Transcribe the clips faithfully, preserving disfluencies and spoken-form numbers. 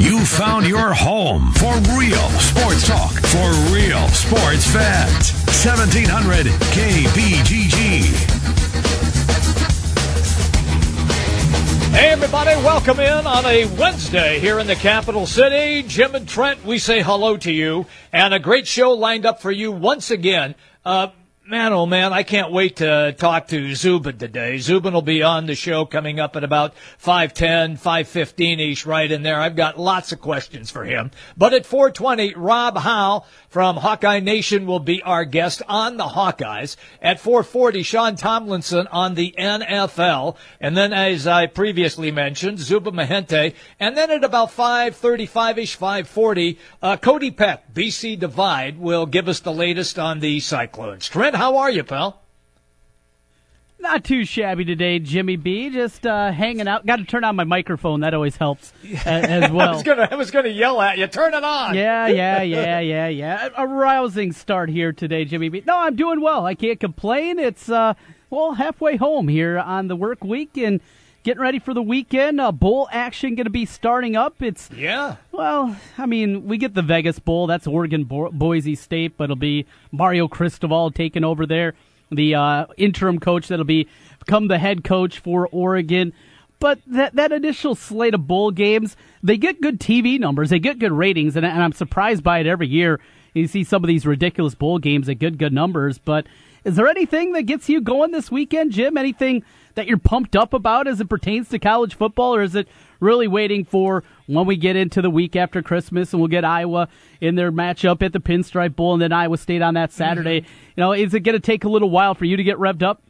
You found your home for real sports talk for real sports fans. seventeen hundred K B G G. Hey, everybody, welcome in on a Wednesday here in the capital city. Jim and Trent, we say hello to you, and a great show lined up for you once again. Uh, man, oh, man, I can't wait to talk to Zubin today. Zubin will be on the show coming up at about five ten, five fifteen-ish, right in there. I've got lots of questions for him. But at four twenty, Rob Howe from Hawkeye Nation will be our guest on the Hawkeyes. At four forty, Sean Tomlinson on the N F L. And then, as I previously mentioned, Zubin Mehenti. And then at about five thirty-five-ish, five forty, uh, Cody Peck, B C Divide, will give us the latest on the Cyclones. Trent, how are you, pal? Not too shabby today, Jimmy B. Just uh, hanging out. Got to turn on my microphone. That always helps uh, as well. I was gonna, I was gonna yell at you. Turn it on. Yeah, yeah, yeah, yeah, yeah. A rousing start here today, Jimmy B. No, I'm doing well. I can't complain. It's uh, well halfway home here on the work week and getting ready for the weekend. Uh, bowl action going to be starting up. It's yeah. Well, I mean, we get the Vegas Bowl. That's Oregon Bo- Boise State, but it'll be Mario Cristobal taking over there. The uh, interim coach that'll be become the head coach for Oregon. But that that initial slate of bowl games, they get good T V numbers. They get good ratings, and, and I'm surprised by it every year. You see some of these ridiculous bowl games that get good numbers. But is there anything that gets you going this weekend, Jim? Anything that you're pumped up about as it pertains to college football, or is it really waiting for when we get into the week after Christmas and we'll get Iowa in their matchup at the Pinstripe Bowl and then Iowa State on that Saturday? Mm-hmm. You know, is it going to take a little while for you to get revved up?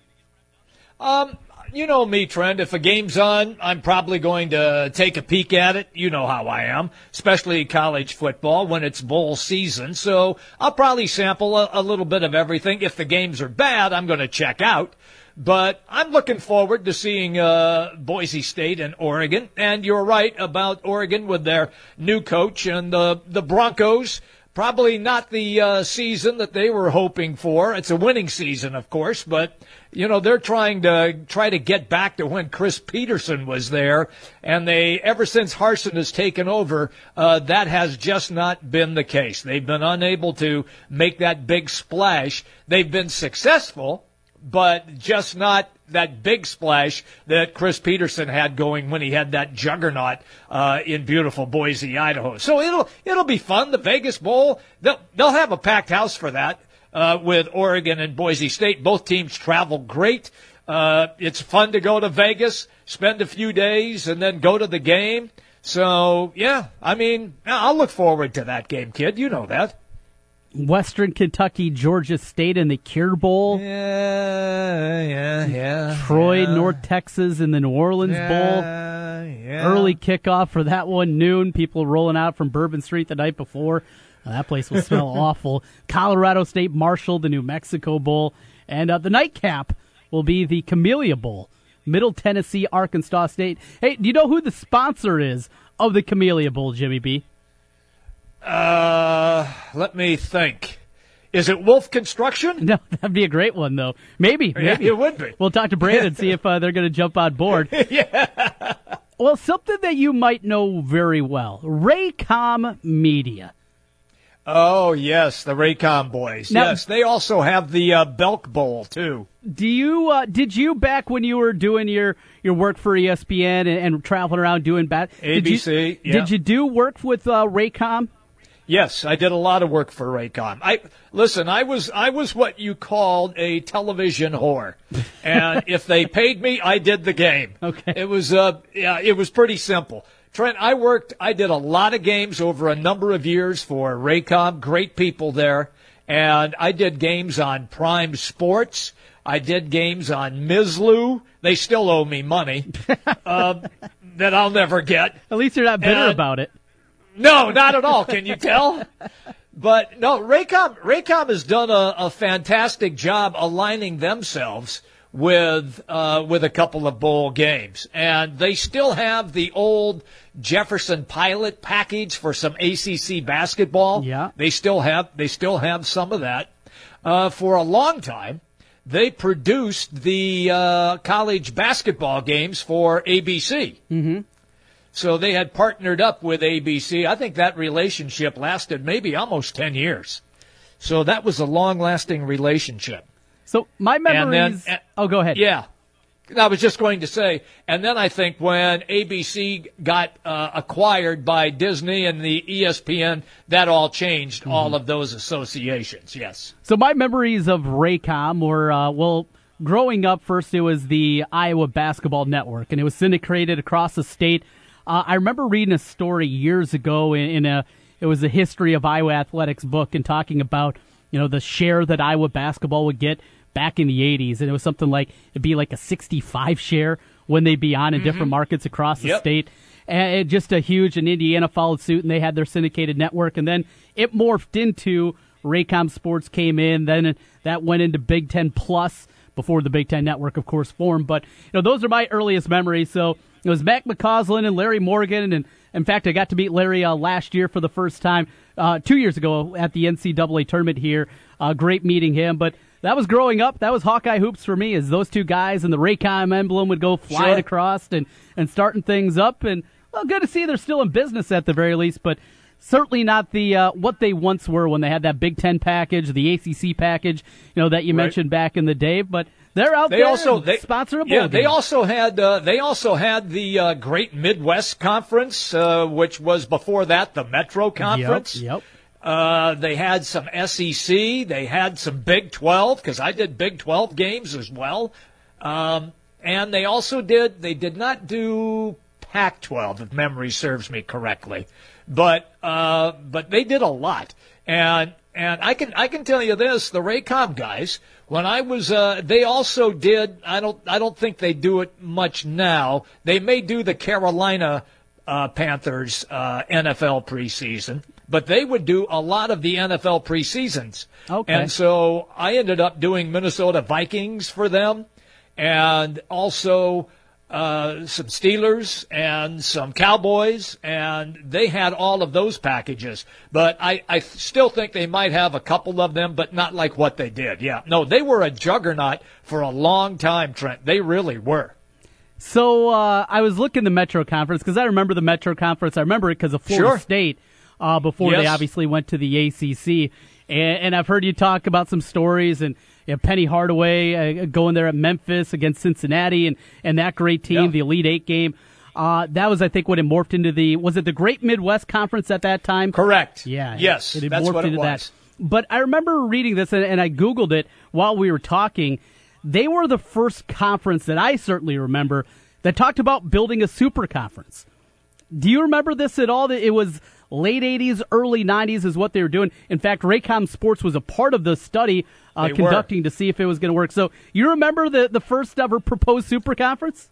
Um, you know me, Trent. If a game's on, I'm probably going to take a peek at it. You know how I am, especially college football when it's bowl season. So I'll probably sample a, a little bit of everything. If the games are bad, I'm going to check out. But I'm looking forward to seeing uh, Boise State and Oregon. And you're right about Oregon with their new coach and the the Broncos. Probably not the uh, season that they were hoping for. It's a winning season, of course, but you know they're trying to try to get back to when Chris Peterson was there. And they ever since Harsin has taken over, uh, that has just not been the case. They've been unable to make that big splash. They've been successful, but just not that big splash that Chris Peterson had going when he had that juggernaut uh, in beautiful Boise, Idaho. So it'll it'll be fun. The Vegas Bowl, they'll they'll have a packed house for that uh, with Oregon and Boise State. Both teams travel great. Uh, it's fun to go to Vegas, spend a few days, and then go to the game. So yeah, I mean, I'll look forward to that game, kid. You know that. Western Kentucky, Georgia State in the Cure Bowl. Yeah, yeah, yeah. Troy, yeah. North Texas in the New Orleans yeah, Bowl. Yeah. Early kickoff for that one, noon. People rolling out from Bourbon Street the night before. Uh, that place will smell awful. Colorado State, Marshall, the New Mexico Bowl. And uh, the nightcap will be the Camellia Bowl. Middle Tennessee, Arkansas State. Hey, do you know who the sponsor is of the Camellia Bowl, Jimmy B? Uh, let me think. Is it Wolf Construction? No, that'd be a great one, though. Maybe, maybe. Yeah, it would be. We'll talk to Brandon, see if uh, they're going to jump on board. Yeah. Well, something that you might know very well, Raycom Media. Oh, yes, the Raycom boys. Now, yes, they also have the uh, Belk Bowl, too. Do you, uh, did you, back when you were doing your, your work for E S P N and, and traveling around doing bat, A B C, did you, yeah. Did you do work with uh, Raycom? Yes, I did a lot of work for Raycom. I listen, I was I was what you called a television whore. And if they paid me, I did the game. Okay. It was uh yeah, it was pretty simple. Trent, I worked I did a lot of games over a number of years for Raycom, great people there, and I did games on Prime Sports. I did games on Mizlu. They still owe me money uh, that I'll never get. At least you're not bitter and, about it. No, not at all. Can you tell? But no, Raycom, Raycom has done a, a fantastic job aligning themselves with uh, with a couple of bowl games, and they still have the old Jefferson Pilot package for some A C C basketball. Yeah, they still have they still have some of that. Uh, for a long time, they produced the uh, college basketball games for A B C. Mm-hmm. So they had partnered up with A B C. I think that relationship lasted maybe almost ten years. So that was a long-lasting relationship. So my memories. And then, oh, go ahead. Yeah. I was just going to say, and then I think when A B C got uh, acquired by Disney and the E S P N, that all changed mm-hmm. all of those associations, yes. So my memories of Raycom were, uh, well, growing up, first it was the Iowa Basketball Network, and it was syndicated across the state. Uh, I remember reading a story years ago in, in a, it was a history of Iowa athletics book and talking about, you know, the share that Iowa basketball would get back in the eighties, and it was something like, it'd be like a sixty-five share when they'd be on in mm-hmm. different markets across the yep. state. And it, just a huge, and Indiana followed suit, and they had their syndicated network, and then it morphed into Raycom Sports came in, then that went into Big Ten Plus before the Big Ten Network, of course, formed. But, you know, those are my earliest memories. So it was Mac McCausland and Larry Morgan, and in fact, I got to meet Larry uh, last year for the first time, uh, two years ago at the N C double A tournament here. Uh, great meeting him, but that was growing up. That was Hawkeye Hoops for me, as those two guys and the Raycom emblem would go flying sure. across and, and starting things up. And, well, good to see they're still in business at the very least, but certainly not the uh, what they once were when they had that Big Ten package, the A C C package, you know, that you right. mentioned back in the day. But they're out they there also they sponsor a bowl yeah game. they also had uh, they also had the uh, Great Midwest Conference, uh, which was before that the Metro Conference. Yep. yep. Uh, they had some S E C. They had some Big twelve, because I did Big twelve games as well. Um, and they also did, they did not do Pac twelve, if memory serves me correctly. But, uh, but they did a lot. And, and I can, I can tell you this, the Raycom guys, when I was, uh, they also did, I don't, I don't think they do it much now. They may do the Carolina, uh, Panthers, uh, N F L preseason. But they would do a lot of the N F L preseasons. Okay. And so I ended up doing Minnesota Vikings for them, and also uh, some Steelers and some Cowboys, and they had all of those packages. But I, I still think they might have a couple of them, but not like what they did. Yeah. No, they were a juggernaut for a long time, Trent. They really were. So uh, I was looking at the Metro Conference, because I remember the Metro Conference. I remember it because of Florida sure. State. Uh, before yes. they obviously went to the A C C. And, and I've heard you talk about some stories, and you know, Penny Hardaway uh, going there at Memphis against Cincinnati, and, and that great team, yeah. the Elite Eight game. Uh, that was, I think, when it morphed into the, was it the Great Midwest Conference at that time? Correct. Yeah. Yes, it, it that's morphed what it into was. That. But I remember reading this, and, and I Googled it while we were talking. They were the first conference that I certainly remember that talked about building a super conference. Do you remember this at all? That it was late eighties, early nineties is what they were doing. In fact, Raycom Sports was a part of the study uh, conducting to see if it was going to work. So you remember the, the first ever proposed super conference?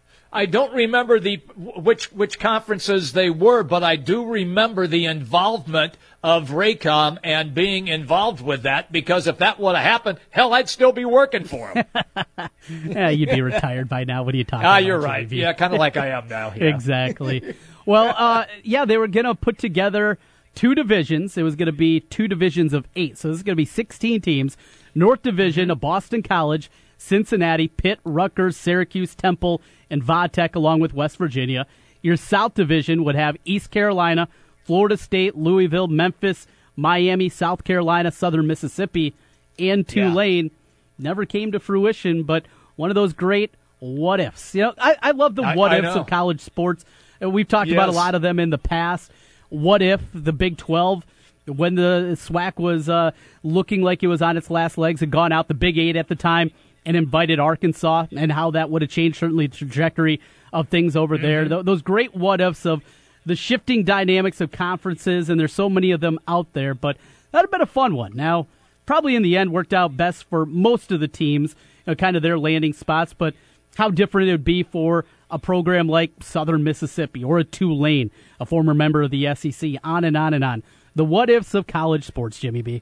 I don't remember the which which conferences they were, but I do remember the involvement of Raycom and being involved with that, because if that would have happened, hell, I'd still be working for them. Yeah, you'd be retired by now. What are you talking ah, about? You're right. Yeah, kind of like I am now. Yeah. Exactly. Well, uh, yeah, they were going to put together two divisions. It was going to be two divisions of eight. So this is going to be sixteen teams. North Division of Boston College, Cincinnati, Pitt, Rutgers, Syracuse, Temple, and Vodtech, along with West Virginia. Your South Division would have East Carolina, Florida State, Louisville, Memphis, Miami, South Carolina, Southern Mississippi, and Tulane. Yeah. Never came to fruition, but one of those great what-ifs. You know, I, I love the what-ifs of college sports. We've talked yes. about a lot of them in the past. What if the Big twelve, when the SWAC was uh, looking like it was on its last legs, had gone out the Big Eight at the time and invited Arkansas, and how that would have changed certainly the trajectory of things over mm-hmm. there. Th- those great what-ifs of the shifting dynamics of conferences, and there's so many of them out there, but that would have been a fun one. Now, probably in the end worked out best for most of the teams, you know, kind of their landing spots, but how different it would be for a program like Southern Mississippi or a Tulane, a former member of the S E C, on and on and on. The what-ifs of college sports, Jimmy B.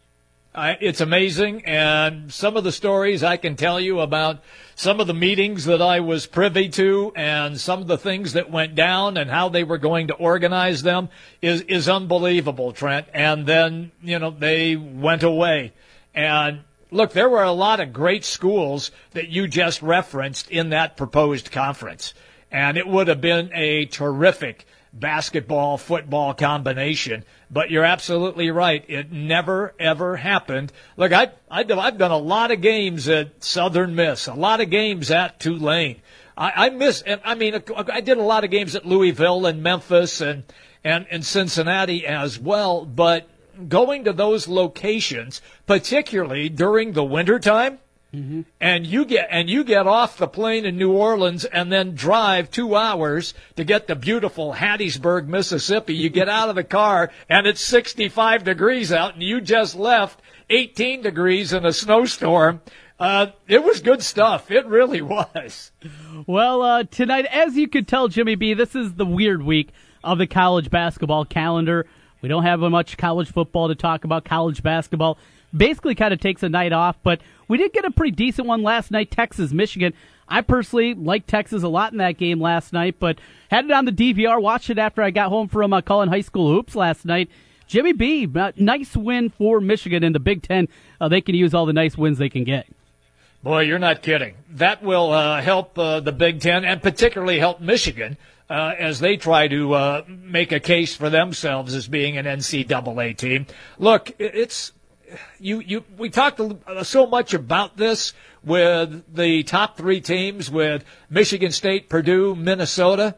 I, it's amazing, and some of the stories I can tell you about some of the meetings that I was privy to and some of the things that went down and how they were going to organize them is, is unbelievable, Trent. And then, you know, they went away. And look, there were a lot of great schools that you just referenced in that proposed conference. and it would have been a terrific basketball football combination. But you're absolutely right. It never, ever happened. Look, I, I, I've done a lot of games at Southern Miss, a lot of games at Tulane. I, I miss, I mean, I did a lot of games at Louisville and Memphis and, and, and Cincinnati as well. But going to those locations, particularly during the wintertime, mm-hmm. and you get and you get off the plane in New Orleans and then drive two hours to get to beautiful Hattiesburg, Mississippi. You get out of the car and it's sixty-five degrees out, and you just left eighteen degrees in a snowstorm. Uh, it was good stuff. It really was. Well, uh, tonight, as you could tell, Jimmy B, this is the weird week of the college basketball calendar. We don't have much college football to talk about. College basketball basically kind of takes a night off, but we did get a pretty decent one last night, Texas, Michigan. I personally liked Texas a lot in that game last night, but had it on the D V R, watched it after I got home from uh, calling high school hoops last night. Jimmy B, uh, nice win for Michigan in the Big Ten. Uh, they can use all the nice wins they can get. Boy, you're not kidding. That will uh, help uh, the Big Ten, and particularly help Michigan uh, as they try to uh, make a case for themselves as being an N C double A team. Look, it's you. You we talked so much about this with the top three teams, with Michigan State, Purdue, Minnesota,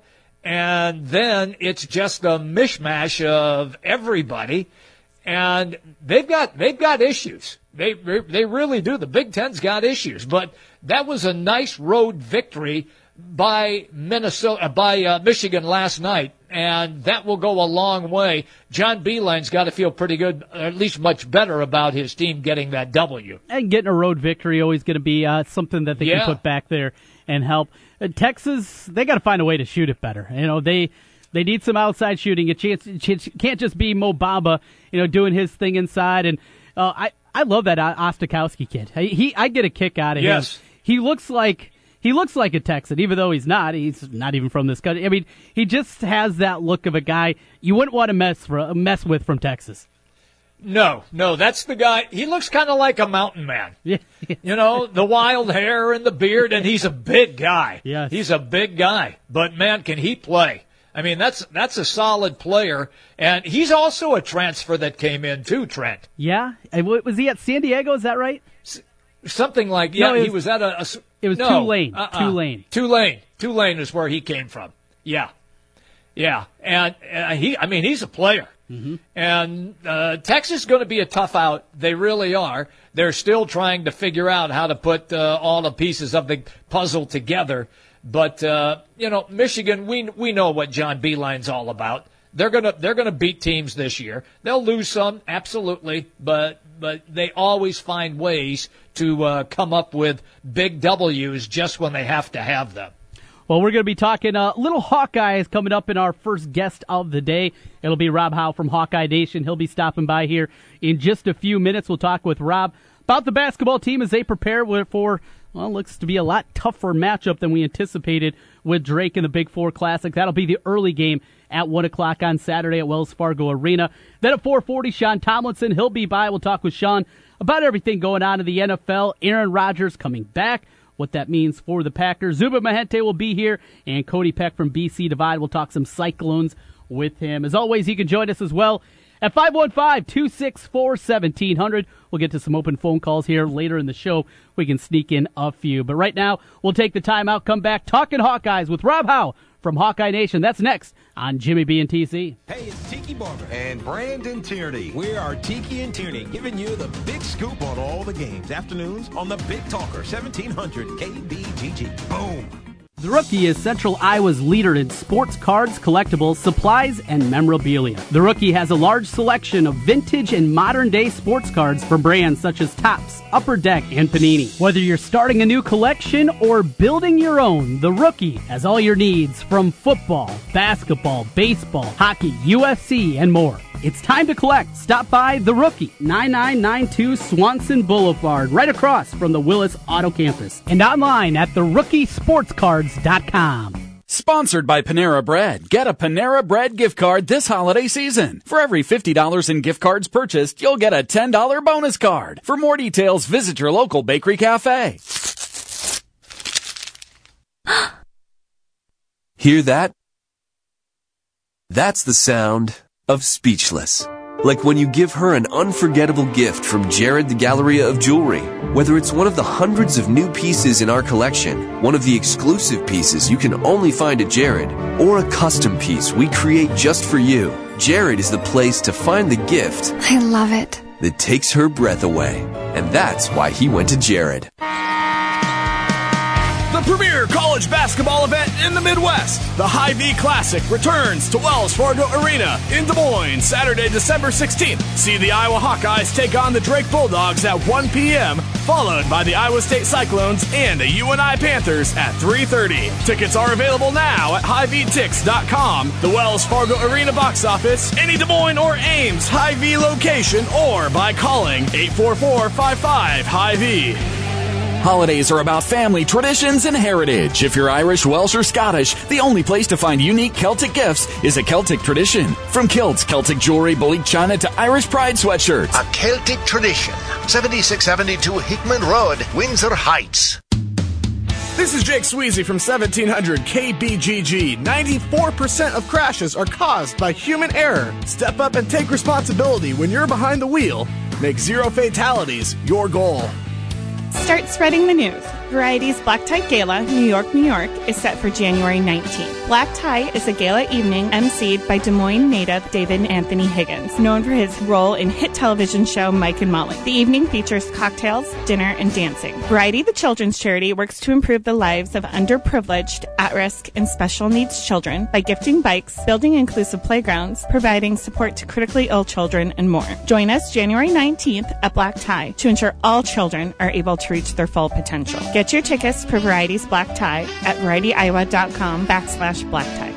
and then it's just a mishmash of everybody, and they've got they've got issues. They they really do. The Big Ten's got issues, but that was a nice road victory by Minnesota, by uh, Michigan last night, and that will go a long way. John Beilein's got to feel pretty good, or at least much better about his team getting that W. And getting a road victory always going to be uh, something that they yeah. can put back there and help. Uh, Texas, they got to find a way to shoot it better. You know, they they need some outside shooting. It can't just be Mo Bamba, you know, doing his thing inside. And uh, I. I love that Ostakowski kid. He, he, I get a kick out of yes. him. He looks like he looks like a Texan, even though he's not. He's not even from this country. I mean, he just has that look of a guy you wouldn't want to mess for, mess with from Texas. No, no, that's the guy. He looks kind of like a mountain man. Yeah. You know, the wild hair and the beard, and he's a big guy. Yes. He's a big guy. But, man, can he play? I mean, that's that's a solid player, and he's also a transfer that came in too, Trent. Yeah, was he at San Diego? Is that right? S- something like yeah, no, was, he was at a. a it was no, Tulane. Uh-uh. Tulane. Tulane. Tulane is where he came from. Yeah, yeah, and uh, he. I mean, he's a player. Mm-hmm. And uh, Texas is going to be a tough out. They really are. They're still trying to figure out how to put uh, all the pieces of the puzzle together. But, uh, you know, Michigan, we we know what John Beilein's all about. They're gonna they're gonna beat teams this year. They'll lose some, absolutely, but but they always find ways to uh, come up with big W's just when they have to have them. Well, we're going to be talking uh, little Hawkeyes coming up in our first guest of the day. It'll be Rob Howe from Hawkeye Nation. He'll be stopping by here in just a few minutes. We'll talk with Rob about the basketball team as they prepare for, well, looks to be a lot tougher matchup than we anticipated with Drake in the Big Four Classic. That'll be the early game at one o'clock on Saturday at Wells Fargo Arena. Then at four forty, Sean Tomlinson. He'll be by. We'll talk with Sean about everything going on in the N F L. Aaron Rodgers coming back, what that means for the Packers. Zuba Mahente will be here, and Cody Peck from B C Divide. We'll talk some Cyclones with him. As always, you can join us as well at five one five, two six four, one seven zero zero. We'll get to some open phone calls here later in the show. We can sneak in a few. But right now, we'll take the time out, come back, talking Hawkeyes with Rob Howe from Hawkeye Nation. That's next on Jimmy B and T C. Hey, it's Tiki Barber and Brandon Tierney. We are Tiki and Tierney, giving you the big scoop on all the games. Afternoons on the Big Talker, seventeen hundred K B G G. Boom. The Rookie is Central Iowa's leader in sports cards, collectibles, supplies, and memorabilia. The Rookie has a large selection of vintage and modern-day sports cards from brands such as Topps, Upper Deck, and Panini. Whether you're starting a new collection or building your own, The Rookie has all your needs from football, basketball, baseball, hockey, U F C, and more. It's time to collect. Stop by The Rookie, ninety-nine ninety-two Swanson Boulevard, right across from the Willis Auto Campus, and online at the rookie sports cards dot com. Sponsored by Panera Bread. Get a Panera Bread gift card this holiday season. For every fifty dollars in gift cards purchased, you'll get a ten dollars bonus card. For more details, visit your local bakery cafe. Hear that? That's the sound of speechless. Like when you give her an unforgettable gift from Jared the Galleria of Jewelry. Whether it's one of the hundreds of new pieces in our collection, one of the exclusive pieces you can only find at Jared, or a custom piece we create just for you, Jared is the place to find the gift. I love it. That takes her breath away. And that's why he went to Jared. The premier college basketball event in the Midwest, the Hy-Vee Classic, returns to Wells Fargo Arena in Des Moines, Saturday, December sixteenth. See the Iowa Hawkeyes take on the Drake Bulldogs at one p.m., followed by the Iowa State Cyclones and the U N I Panthers at three thirty. Tickets are available now at Hy Vee Tix dot com, the Wells Fargo Arena box office, any Des Moines or Ames Hy-Vee location, or by calling eight four four, five five, Hy-Vee. Holidays are about family, traditions, and heritage. If you're Irish, Welsh, or Scottish, the only place to find unique Celtic gifts is a Celtic Tradition. From kilts, Celtic jewelry, Balik china, to Irish Pride sweatshirts. A Celtic Tradition, seventy-six seventy-two Hickman Road, Windsor Heights. This is Jake Sweezy from seventeen hundred K B G G. ninety-four percent of crashes are caused by human error. Step up and take responsibility when you're behind the wheel. Make zero fatalities your goal. Start spreading the news. Variety's Black Tie Gala, New York, New York, is set for January nineteenth. Black Tie is a gala evening emceed by Des Moines native David Anthony Higgins, known for his role in hit television show Mike and Molly. The evening features cocktails, dinner, and dancing. Variety, the children's charity, works to improve the lives of underprivileged, at-risk, and special needs children by gifting bikes, building inclusive playgrounds, providing support to critically ill children, and more. Join us January nineteenth at Black Tie to ensure all children are able to reach their full potential. Get your tickets for Variety's Black Tie at variety iowa dot com backslash black tie.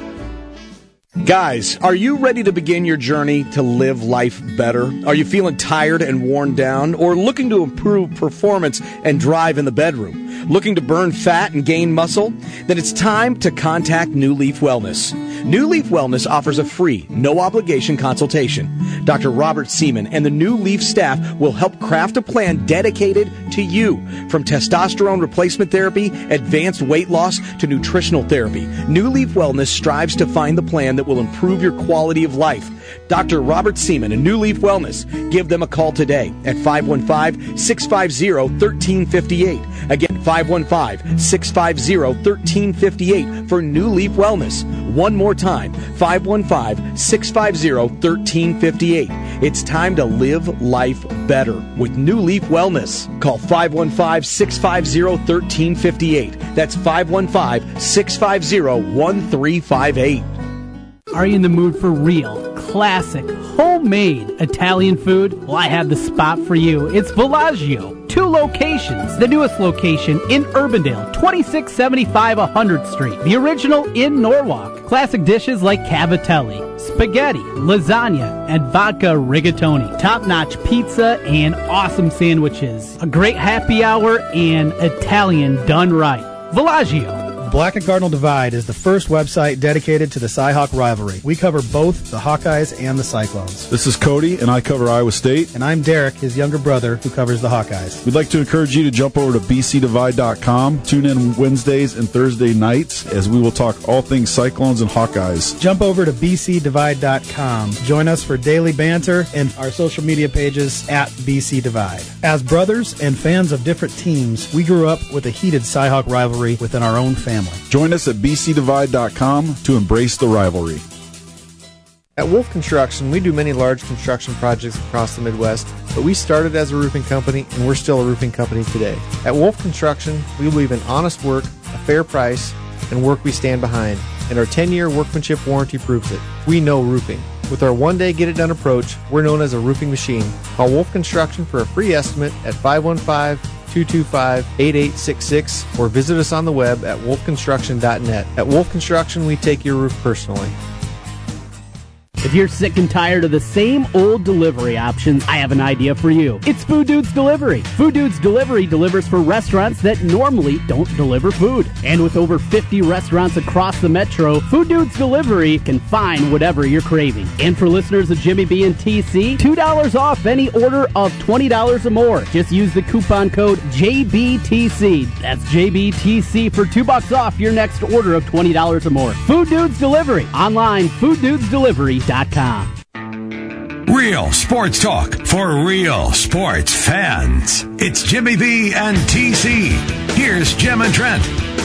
Guys, are you ready to begin your journey to live life better? Are you feeling tired and worn down, or looking to improve performance and drive in the bedroom? Looking to burn fat and gain muscle? Then it's time to contact New Leaf Wellness. New Leaf Wellness offers a free, no-obligation consultation. Doctor Robert Seaman and the New Leaf staff will help craft a plan dedicated to you. From testosterone replacement therapy, advanced weight loss, to nutritional therapy, New Leaf Wellness strives to find the plan that will improve your quality of life. Doctor Robert Seaman and New Leaf Wellness. Give them a call today at five one five, six five zero, one three five eight. Again, five one five, six five zero, one three five eight for New Leaf Wellness. One more time, five one five, six five zero, one three five eight. It's time to live life better with New Leaf Wellness. Call five one five, six five zero, one three five eight. That's five one five, six five zero, one three five eight. Are you in the mood for real, classic, homemade Italian food? Well, I have the spot for you. It's Villaggio. Two locations. The newest location in Urbandale, twenty-six seventy-five one hundredth Street. The original in Norwalk. Classic dishes like cavatelli, spaghetti, lasagna, and vodka rigatoni. Top-notch pizza and awesome sandwiches. A great happy hour and Italian done right. Villaggio. Black and Cardinal Divide is the first website dedicated to the Cy-Hawk rivalry. We cover both the Hawkeyes and the Cyclones. This is Cody, and I cover Iowa State. And I'm Derek, his younger brother, who covers the Hawkeyes. We'd like to encourage you to jump over to b c divide dot com. Tune in Wednesdays and Thursday nights as we will talk all things Cyclones and Hawkeyes. Jump over to b c divide dot com. Join us for daily banter and our social media pages at B C Divide. As brothers and fans of different teams, we grew up with a heated Cy-Hawk rivalry within our own family. Join us at b c divide dot com to embrace the rivalry. At Wolf Construction, we do many large construction projects across the Midwest, but we started as a roofing company, and we're still a roofing company today. At Wolf Construction, we believe in honest work, a fair price, and work we stand behind, and our ten-year workmanship warranty proves it. We know roofing. With our one-day get-it-done approach, we're known as a roofing machine. Call Wolf Construction for a free estimate at five one five, two two five, eight eight six six or visit us on the web at wolf construction dot net. At Wolf Construction, we take your roof personally. If you're sick and tired of the same old delivery options, I have an idea for you. It's Food Dudes Delivery. Food Dudes Delivery delivers for restaurants that normally don't deliver food. And with over fifty restaurants across the metro, Food Dudes Delivery can find whatever you're craving. And for listeners of Jimmy B and T C, two dollars off any order of twenty dollars or more. Just use the coupon code J B T C. That's J B T C for two bucks off your next order of twenty dollars or more. Food Dudes Delivery. Online, food dudes delivery dot com. Real sports talk for real sports fans. It's Jimmy B and T C. Here's Jim and Trent.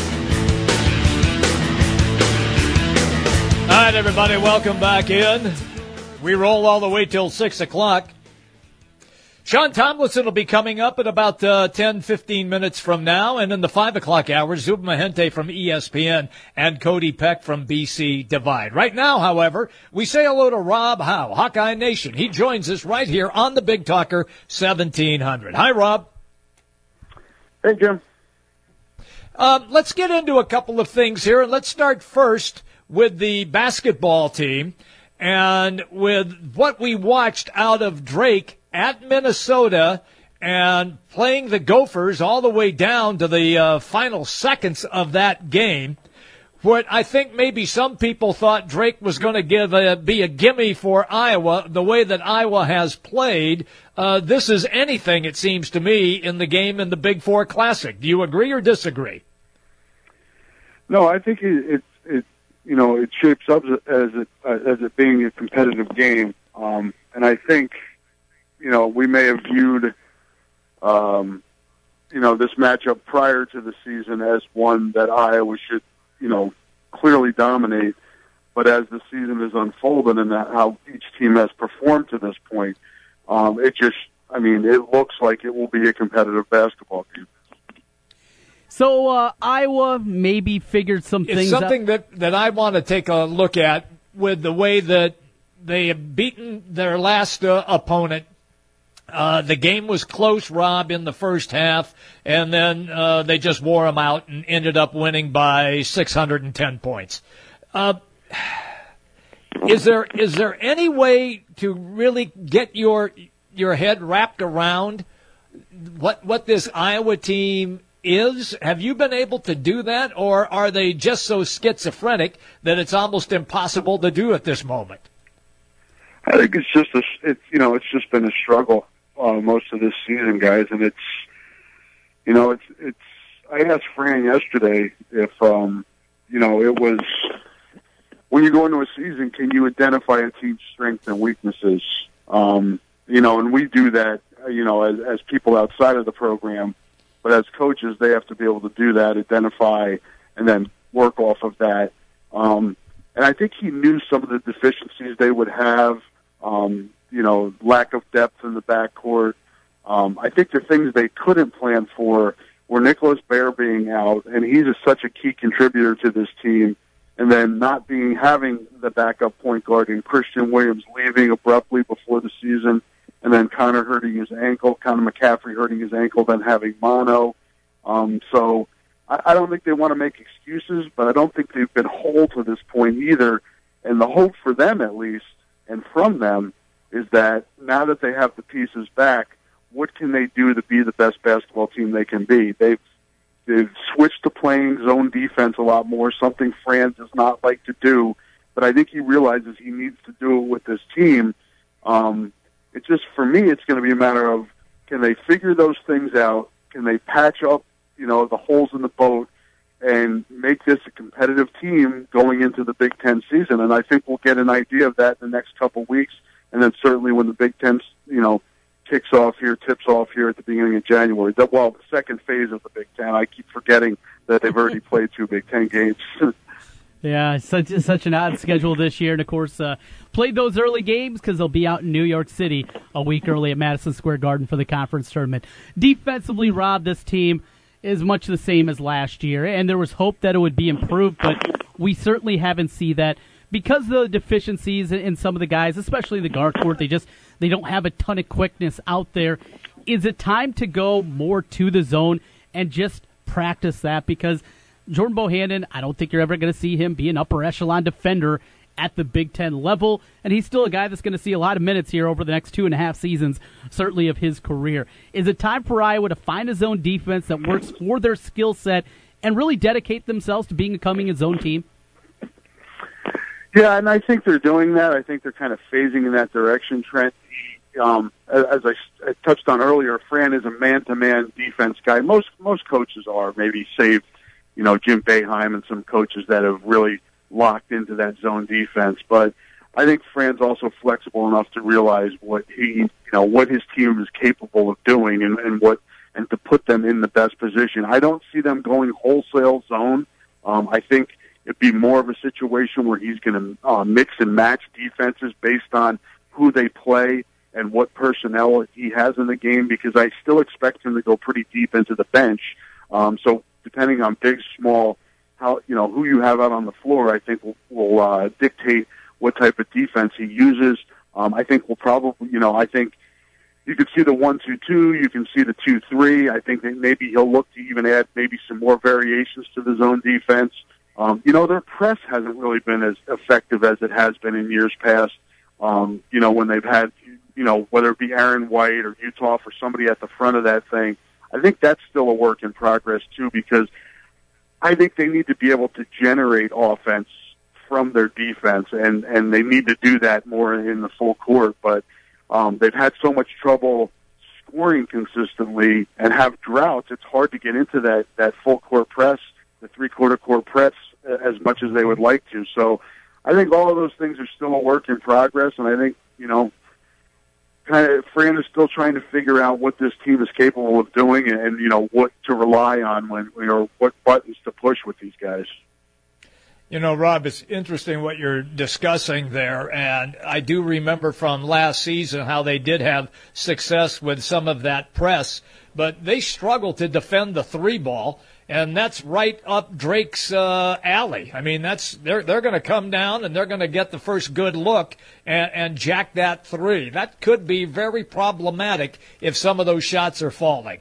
All right, everybody, welcome back in. We roll all the way till six o'clock. Sean Tomlinson will be coming up at about uh, ten, fifteen minutes from now. And in the five o'clock hour, Zub Mahente from E S P N and Cody Peck from B C Divide. Right now, however, we say hello to Rob Howe, Hawkeye Nation. He joins us right here on the Big Talker seventeen hundred. Hi, Rob. Hey, Jim. Um, let's get into a couple of things here. And let's start first with the basketball team and with what we watched out of Drake at Minnesota and playing the Gophers all the way down to the uh, final seconds of that game. What I think maybe some people thought Drake was going to give a, be a gimme for Iowa, the way that Iowa has played. Uh, this is anything, it seems to me, in the game in the Big Four Classic. Do you agree or disagree? No, I think it, it, it you know, it shapes up as it as it being a competitive game, um, and I think. You know, we may have viewed, um, you know, this matchup prior to the season as one that Iowa should, you know, clearly dominate. But as the season is unfolding and that how each team has performed to this point, um, it just, I mean, it looks like it will be a competitive basketball game. So uh, Iowa maybe figured some it's things out. It's something up. that, that I want to take a look at with the way that they have beaten their last uh, opponent. Uh, the game was close, Rob, in the first half, and then uh, they just wore them out and ended up winning by six hundred ten points. Uh, is there is there any way to really get your your head wrapped around what what this Iowa team is? Have you been able to do that, or are they just so schizophrenic that it's almost impossible to do at this moment? I think it's just a, it's you know it's just been a struggle. Uh, most of this season, guys, and it's, you know, it's, it's, I asked Fran yesterday if, um, you know, it was, when you go into a season, can you identify a team's strengths and weaknesses? Um, you know, and we do that, you know, as, as people outside of the program, but as coaches, they have to be able to do that, identify, and then work off of that. Um, and I think he knew some of the deficiencies they would have, um, you know, lack of depth in the backcourt. Um, I think the things they couldn't plan for were Nicholas Baer being out, and he's a, such a key contributor to this team, and then not being having the backup point guard in Christian Williams leaving abruptly before the season, and then Connor hurting his ankle, Connor McCaffrey hurting his ankle, then having mono. Um, so I, I don't think they want to make excuses, but I don't think they've been whole to this point either. And the hope for them, at least, and from them, is that now that they have the pieces back, what can they do to be the best basketball team they can be? They've they've switched to playing zone defense a lot more, something Fran does not like to do, but I think he realizes he needs to do it with this team. Um, it's just, for me, it's going to be a matter of, can they figure those things out? Can they patch up, you know, the holes in the boat and make this a competitive team going into the Big Ten season? And I think we'll get an idea of that in the next couple of weeks. And then certainly when the Big Ten, you know, kicks off here, tips off here at the beginning of January. The, well, the second phase of the Big Ten. I keep forgetting that they've already played two Big Ten games. Yeah, such such an odd schedule this year. And, of course, uh, played those early games because they'll be out in New York City a week early at Madison Square Garden for the conference tournament. Defensively, Rob, this team is much the same as last year. And there was hope that it would be improved, but we certainly haven't seen that. Because of the deficiencies in some of the guys, especially the guard court, they just they don't have a ton of quickness out there. Is it time to go more to the zone and just practice that? Because Jordan Bohannon, I don't think you're ever going to see him be an upper echelon defender at the Big Ten level, and he's still a guy that's going to see a lot of minutes here over the next two and a half seasons, certainly of his career. Is it time for Iowa to find a zone defense that works for their skill set and really dedicate themselves to becoming a zone team? Yeah, and I think they're doing that. I think they're kind of phasing in that direction, Trent. Um, as I, I touched on earlier, Fran is a man-to-man defense guy. Most most coaches are, maybe save, you know, Jim Boeheim and some coaches that have really locked into that zone defense. But I think Fran's also flexible enough to realize what he, you know, what his team is capable of doing, and, and what and to put them in the best position. I don't see them going wholesale zone. Um, I think it'd be more of a situation where he's going to uh, mix and match defenses based on who they play and what personnel he has in the game, because I still expect him to go pretty deep into the bench. Um, so depending on big, small, how, you know, who you have out on the floor, I think will, will uh, dictate what type of defense he uses. Um, I think we'll probably, you know, I think you could see the one two two, you can see the two three. I think that maybe he'll look to even add maybe some more variations to the zone defense. Um, you know, their press hasn't really been as effective as it has been in years past. Um, you know, when they've had, you know, whether it be Aaron White or Utah for somebody at the front of that thing, I think that's still a work in progress too, because I think they need to be able to generate offense from their defense, and, and they need to do that more in the full court. But um, they've had so much trouble scoring consistently and have droughts, it's hard to get into that, that full court press, the three-quarter court press, as much as they would like to. So I think all of those things are still a work in progress, and I think, you know, kind of Fran is still trying to figure out what this team is capable of doing, and, and you know, what to rely on when, you know, what buttons to push with these guys. You know, Rob, it's interesting what you're discussing there, and I do remember from last season how they did have success with some of that press, but they struggled to defend the three ball, and that's right up Drake's uh, alley. I mean, that's they're they're going to come down and they're going to get the first good look and, and jack that three. That could be very problematic if some of those shots are falling.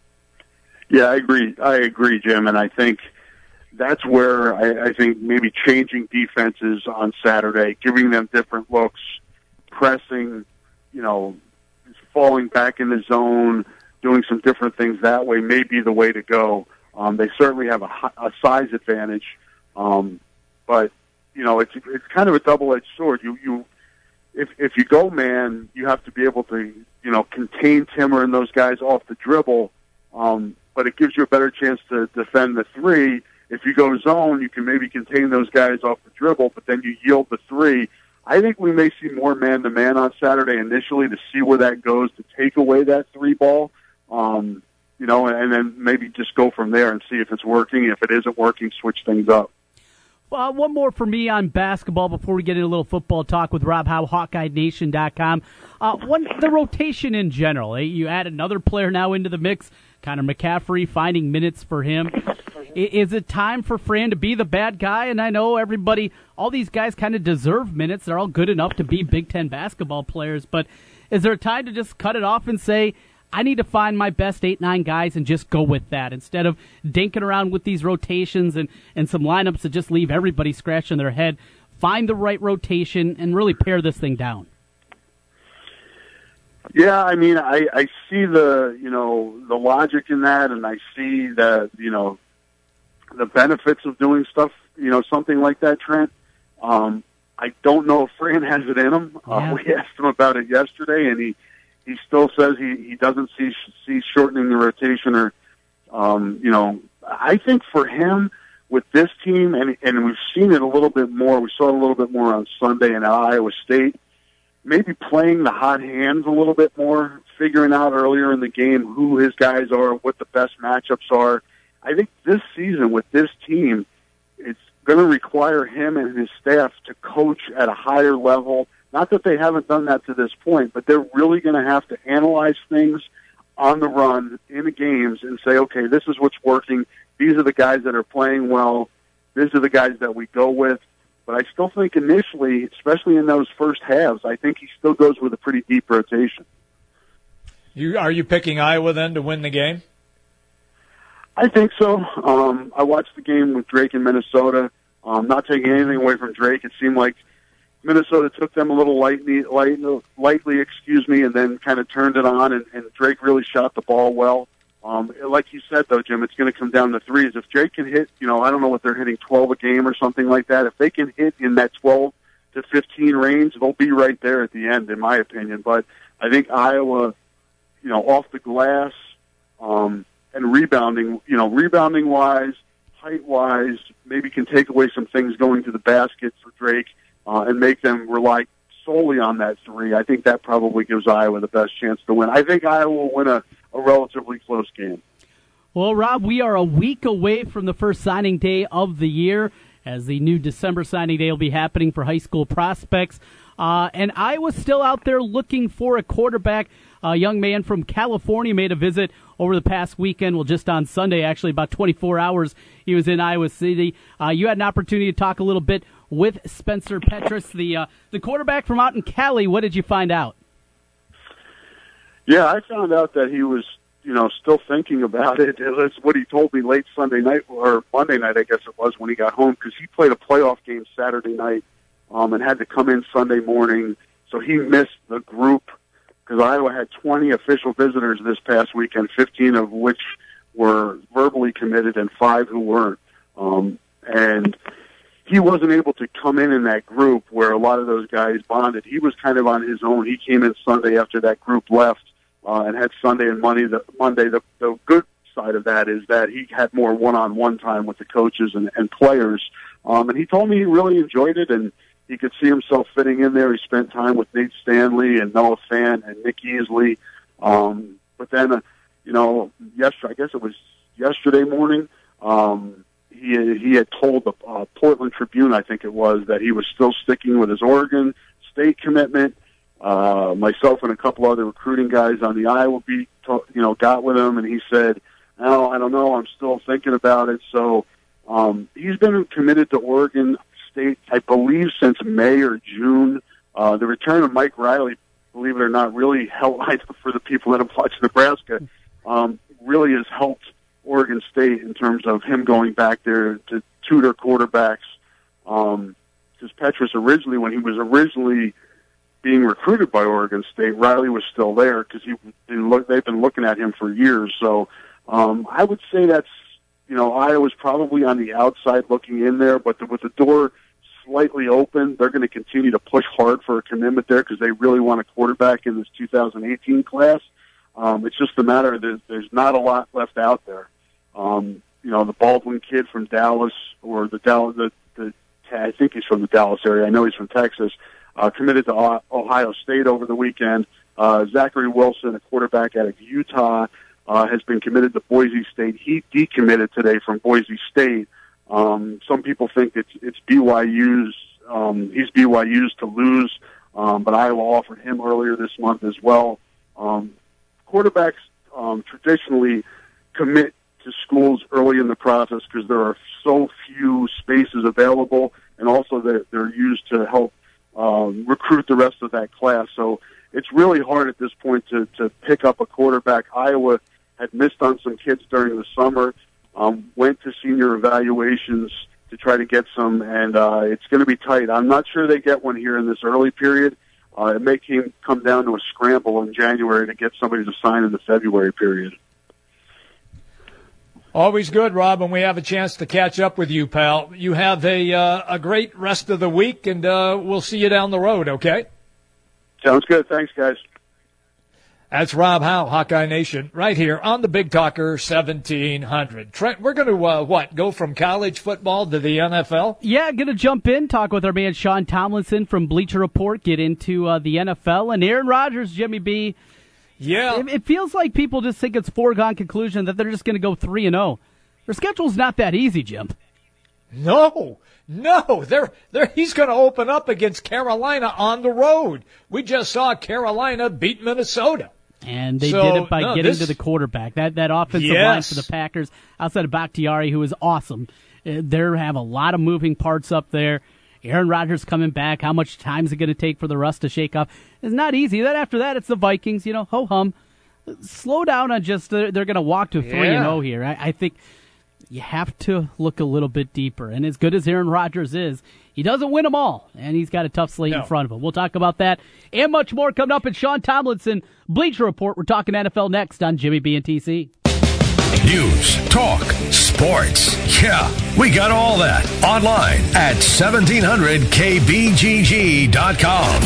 Yeah, I agree. I agree, Jim, and I think that's where I, I think maybe changing defenses on Saturday, giving them different looks, pressing, you know, falling back in the zone, doing some different things that way may be the way to go. Um, they certainly have a, a size advantage, um, but you know it's it's kind of a double-edged sword. You you if if you go man, you have to be able to you know contain Timmer and those guys off the dribble, um, but it gives you a better chance to defend the three. If you go zone, you can maybe contain those guys off the dribble, but then you yield the three. I think we may see more man-to-man on Saturday initially to see where that goes, to take away that three ball. Um, You know, and then maybe just go from there and see if it's working. If it isn't working, switch things up. Well, one more for me on basketball before we get into a little football talk with Rob Howe, Hawkeye Nation dot com. Uh, one, the rotation in general. Eh? You add another player now into the mix, Connor McCaffrey, finding minutes for him. Is it time for Fran to be the bad guy? And I know everybody, all these guys kind of deserve minutes. They're all good enough to be Big Ten basketball players. But is there a time to just cut it off and say, I need to find my best eight, nine guys and just go with that instead of dinking around with these rotations and, and some lineups that just leave everybody scratching their head? Find the right rotation and really pare this thing down. Yeah, I mean, I, I see the, you know, the logic in that, and I see the, you know, the benefits of doing stuff, you know, something like that, Trent. Um, I don't know if Fran has it in him. Yeah. Uh, we asked him about it yesterday, and he, He still says he, he doesn't see see shortening the rotation or, um, you know, I think for him with this team, and and we've seen it a little bit more, we saw it a little bit more on Sunday in Iowa State, maybe playing the hot hands a little bit more, figuring out earlier in the game who his guys are, what the best matchups are. I think this season with this team, it's going to require him and his staff to coach at a higher level. Not that they haven't done that to this point, but they're really going to have to analyze things on the run in the games and say, okay, this is what's working. These are the guys that are playing well. These are the guys that we go with. But I still think initially, especially in those first halves, I think he still goes with a pretty deep rotation. You, are you picking Iowa then to win the game? I think so. Um, I watched the game with Drake in Minnesota. Um, not taking anything away from Drake. It seemed like Minnesota took them a little lightly, light, lightly, excuse me, and then kind of turned it on, and, and Drake really shot the ball well. Um, like you said, though, Jim, it's going to come down to threes. If Drake can hit, you know, I don't know what they're hitting, twelve a game or something like that. If they can hit in that twelve to fifteen range, they'll be right there at the end, in my opinion. But I think Iowa, you know, off the glass um, and rebounding, you know, rebounding-wise, height-wise, maybe can take away some things going to the basket for Drake uh, and make them rely solely on that three. I think that probably gives Iowa the best chance to win. I think Iowa will win a, a relatively close game. Well, Rob, we are a week away from the first signing day of the year, as the new December signing day will be happening for high school prospects. Uh, and Iowa's still out there looking for a quarterback. A young man from California made a visit over the past weekend, well, just on Sunday, actually, about twenty-four hours, he was in Iowa City. Uh, you had an opportunity to talk a little bit with Spencer Petras, the uh, the quarterback from out in Cali. What did you find out? Yeah, I found out that he was, you know, still thinking about it. That's what he told me late Sunday night, or Monday night, I guess it was, when he got home, because he played a playoff game Saturday night um, and had to come in Sunday morning. So he missed the group, because Iowa had twenty official visitors this past weekend, fifteen of which were verbally committed and five who weren't. Um, and he wasn't able to come in in that group where a lot of those guys bonded. He was kind of on his own. He came in Sunday after that group left uh, and had Sunday and Monday. The, Monday, the, the good side of that is that he had more one-on-one time with the coaches and, and players. Um, and he told me he really enjoyed it, and he could see himself fitting in there. He spent time with Nate Stanley and Noah Fant and Nick Easley. Um, but then, uh, you know, yesterday, I guess it was yesterday morning, um, he he had told the uh, Portland Tribune, I think it was, that he was still sticking with his Oregon State commitment. Uh, myself and a couple other recruiting guys on the Iowa beat, to, you know, got with him, and he said, "No, I don't know. I'm still thinking about it." So um, he's been committed to Oregon State, I believe, since May or June. Uh, the return of Mike Riley, believe it or not, really helped for the people that have watched Nebraska. Um, really has helped Oregon State in terms of him going back there to tutor quarterbacks. Um, because Petras originally, when he was originally being recruited by Oregon State, Riley was still there because he they've been looking at him for years. So um, I would say that's, you know, Iowa's probably on the outside looking in there, but the, with the door slightly open, they're going to continue to push hard for a commitment there because they really want a quarterback in this two thousand eighteen class. Um, it's just a matter of there's, there's not a lot left out there. Um, you know, the Baldwin kid from Dallas, or the Dallas, the, the I think he's from the Dallas area. I know he's from Texas. Uh, committed to Ohio State over the weekend. Uh, Zachary Wilson, a quarterback out of Utah, uh, has been committed to Boise State. He decommitted today from Boise State. Um, some people think it's it's B Y U's. Um, he's B Y U's to lose, um, but Iowa offered him earlier this month as well. Um, quarterbacks um, traditionally commit to schools early in the process because there are so few spaces available, and also they're, they're used to help um, recruit the rest of that class. So it's really hard at this point to, to pick up a quarterback. Iowa had missed on some kids during the summer, um, went to senior evaluations to try to get some, and uh, it's going to be tight. I'm not sure they get one here in this early period. Uh, it may came, come down to a scramble in January to get somebody to sign in the February period. Always good, Rob, when we have a chance to catch up with you, pal. You have a uh, a great rest of the week, and uh, we'll see you down the road, okay? Sounds good. Thanks, guys. That's Rob Howe, Hawkeye Nation, right here on the Big Talker seventeen hundred. Trent, we're going to, uh, what, go from college football to the N F L? Yeah, going to jump in, talk with our man Sean Tomlinson from Bleacher Report, get into uh, the N F L, and Aaron Rodgers, Jimmy B. Yeah. It, it feels like people just think it's foregone conclusion that they're just going to go three and oh. Their schedule's not that easy, Jim. No, no. They're, they're, he's going to open up against Carolina on the road. We just saw Carolina beat Minnesota. And they so, did it by no, getting this, to the quarterback. That that offensive yes. line for the Packers, outside of Bakhtiari, who is awesome, uh, they have a lot of moving parts up there. Aaron Rodgers coming back. How much time is it going to take for the rust to shake off? It's not easy. Then after that, it's the Vikings. You know, ho hum. Slow down on just uh, they're going to walk to three and zero here. I, I think you have to look a little bit deeper. And as good as Aaron Rodgers is, he doesn't win them all, and he's got a tough slate no. in front of him. We'll talk about that and much more coming up at Sean Tomlinson Bleacher Report. We're talking N F L next on Jimmy B and T C. News, talk, sports. Yeah, we got all that online at seventeen hundred K B G G dot com.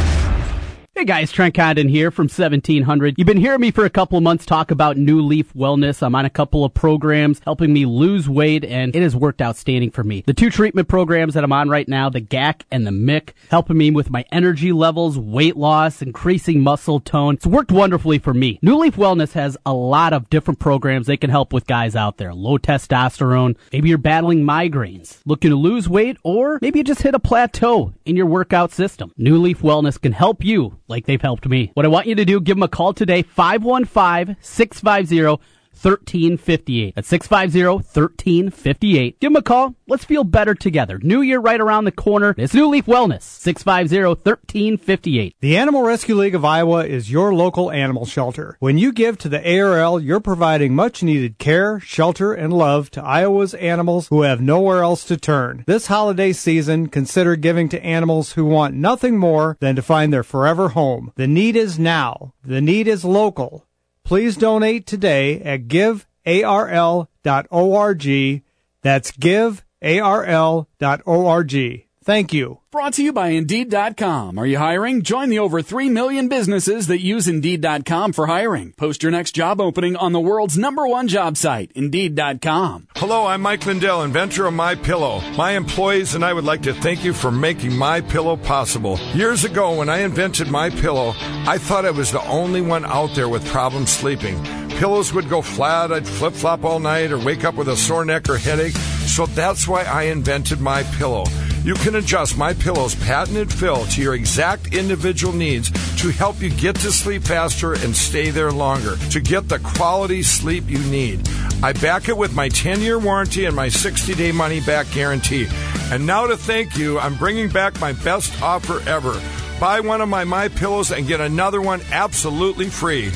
Hey guys, Trent Condon here from seventeen hundred. You've been hearing me for a couple of months talk about New Leaf Wellness. I'm on a couple of programs helping me lose weight, and it has worked outstanding for me. The two treatment programs that I'm on right now, the G A C and the M I C, helping me with my energy levels, weight loss, increasing muscle tone. It's worked wonderfully for me. New Leaf Wellness has a lot of different programs they can help with guys out there. Low testosterone, maybe you're battling migraines, looking to lose weight, or maybe you just hit a plateau in your workout system. New Leaf Wellness can help you like they've helped me. What I want you to do, give them a call today, five one five, six five zero, one three five eight. That's six five zero, one three five eight. Give them a call. Let's feel better together. New year right around the corner. It's New Leaf Wellness, six five zero, one three five eight. The Animal Rescue League of Iowa is your local animal shelter. When you give to the A R L, you're providing much-needed care, shelter, and love to Iowa's animals who have nowhere else to turn. This holiday season, consider giving to animals who want nothing more than to find their forever home. The need is now. The need is local. Please donate today at give A R L dot org. That's give A R L dot org. Thank you. Brought to you by Indeed dot com. Are you hiring? Join the over three million businesses that use Indeed dot com for hiring. Post your next job opening on the world's number one job site, Indeed dot com. Hello, I'm Mike Lindell, inventor of MyPillow. My employees and I would like to thank you for making MyPillow possible. Years ago, when I invented MyPillow, I thought I was the only one out there with problems sleeping. Pillows would go flat, I'd flip-flop all night, or wake up with a sore neck or headache. So that's why I invented MyPillow. You can adjust MyPillow's patented fill to your exact individual needs to help you get to sleep faster and stay there longer, to get the quality sleep you need. I back it with my ten-year warranty and my sixty-day money-back guarantee. And now to thank you, I'm bringing back my best offer ever. Buy one of my MyPillows and get another one absolutely free.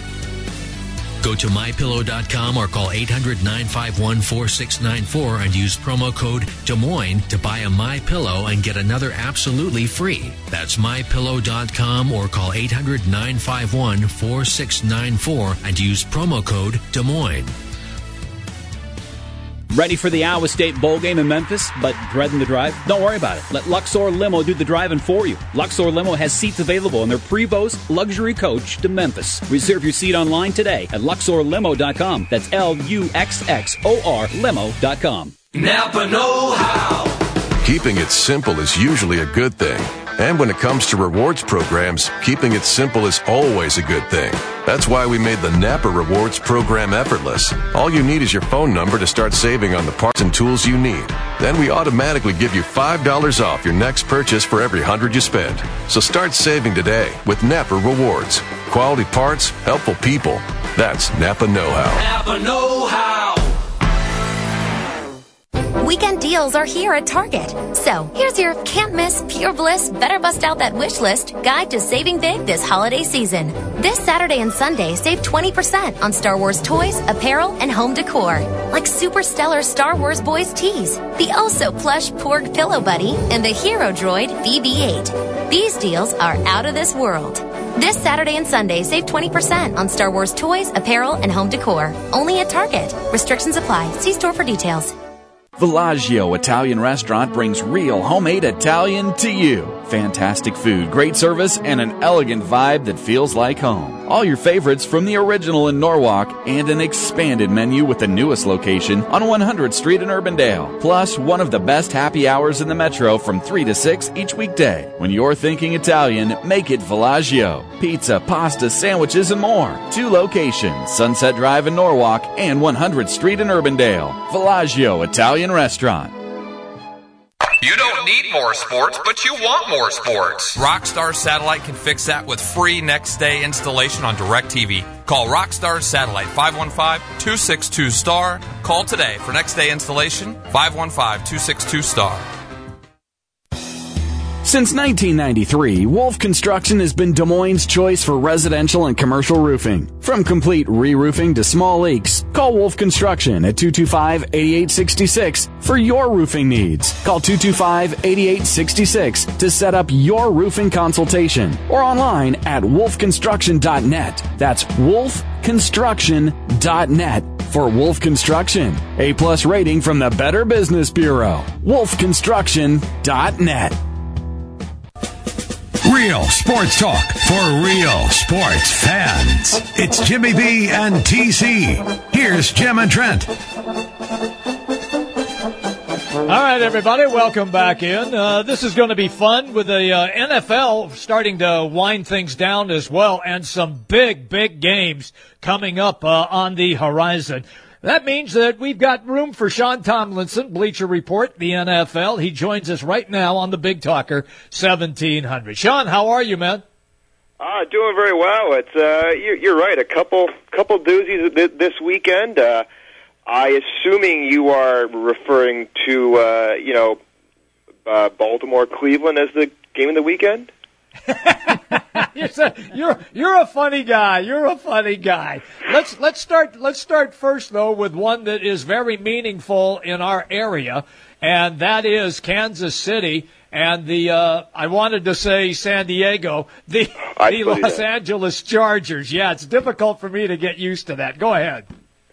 Go to my pillow dot com or call eight hundred, nine five one, four six nine four and use promo code Des Moines to buy a MyPillow and get another absolutely free. That's my pillow dot com or call eight hundred, nine five one, four six nine four and use promo code Des Moines. Ready for the Iowa State bowl game in Memphis, but dreading the drive? Don't worry about it. Let Luxor Limo do the driving for you. Luxor Limo has seats available in their Prevost luxury coach to Memphis. Reserve your seat online today at luxor limo dot com. That's L U X X O R limo dot com. Napa know-how. Keeping it simple is usually a good thing. And when it comes to rewards programs, keeping it simple is always a good thing. That's why we made the Napa Rewards program effortless. All you need is your phone number to start saving on the parts and tools you need. Then we automatically give you five dollars off your next purchase for every one hundred you spend. So start saving today with Napa Rewards. Quality parts, helpful people. That's Napa know-how. Napa know-how. Weekend deals are here at Target. So, here's your can't miss, pure bliss, better bust out that wish list guide to saving big this holiday season. This Saturday and Sunday, save twenty percent on Star Wars toys, apparel, and home decor. Like super stellar Star Wars boys tees, the oh-so-plush Porg Pillow Buddy, and the hero droid B B eight. These deals are out of this world. This Saturday and Sunday, save twenty percent on Star Wars toys, apparel, and home decor. Only at Target. Restrictions apply. See store for details. Villaggio Italian Restaurant brings real homemade Italian to you. Fantastic food, great service, and an elegant vibe that feels like home. All your favorites from the original in Norwalk and an expanded menu with the newest location on one hundredth Street in Urbandale. Plus, one of the best happy hours in the metro from three to six each weekday. When you're thinking Italian, make it Villaggio. Pizza, pasta, sandwiches, and more. Two locations, Sunset Drive in Norwalk and one hundredth Street in Urbandale. Villaggio Italian Restaurant. You don't need more sports, but you want more sports. Rockstar Satellite can fix that with free next day installation on DirecTV. Call Rockstar Satellite five one five, two six two, S T A R. Call today for next day installation five one five, two six two, S T A R. Since nineteen ninety-three, Wolf Construction has been Des Moines' choice for residential and commercial roofing. From complete re-roofing to small leaks, call Wolf Construction at two two five, eight eight six six for your roofing needs. Call two two five, eight eight six six to set up your roofing consultation or online at wolf construction dot net. That's wolf construction dot net. For Wolf Construction, A-plus rating from the Better Business Bureau. wolf construction dot net. Real sports talk for real sports fans. It's Jimmy B and T C. Here's Jim and Trent. All right, everybody, welcome back in. Uh, this is going to be fun with the uh, N F L starting to wind things down as well, and some big, big games coming up uh, on the horizon. That means that we've got room for Sean Tomlinson, Bleacher Report, the N F L. He joins us right now on the Big Talker seventeen hundred. Sean, how are you, man? Uh, doing very well. It's uh, you're, you're right. A couple couple doozies this weekend. Uh, I assuming you are referring to uh, you know uh, Baltimore Cleveland as the game of the weekend. you're, so, you're you're a funny guy. You're a funny guy. Let's let's start let's start first though with one that is very meaningful in our area, and that is Kansas City and the uh, I wanted to say San Diego, the the Los that. Angeles Chargers. Yeah, it's difficult for me to get used to that. Go ahead.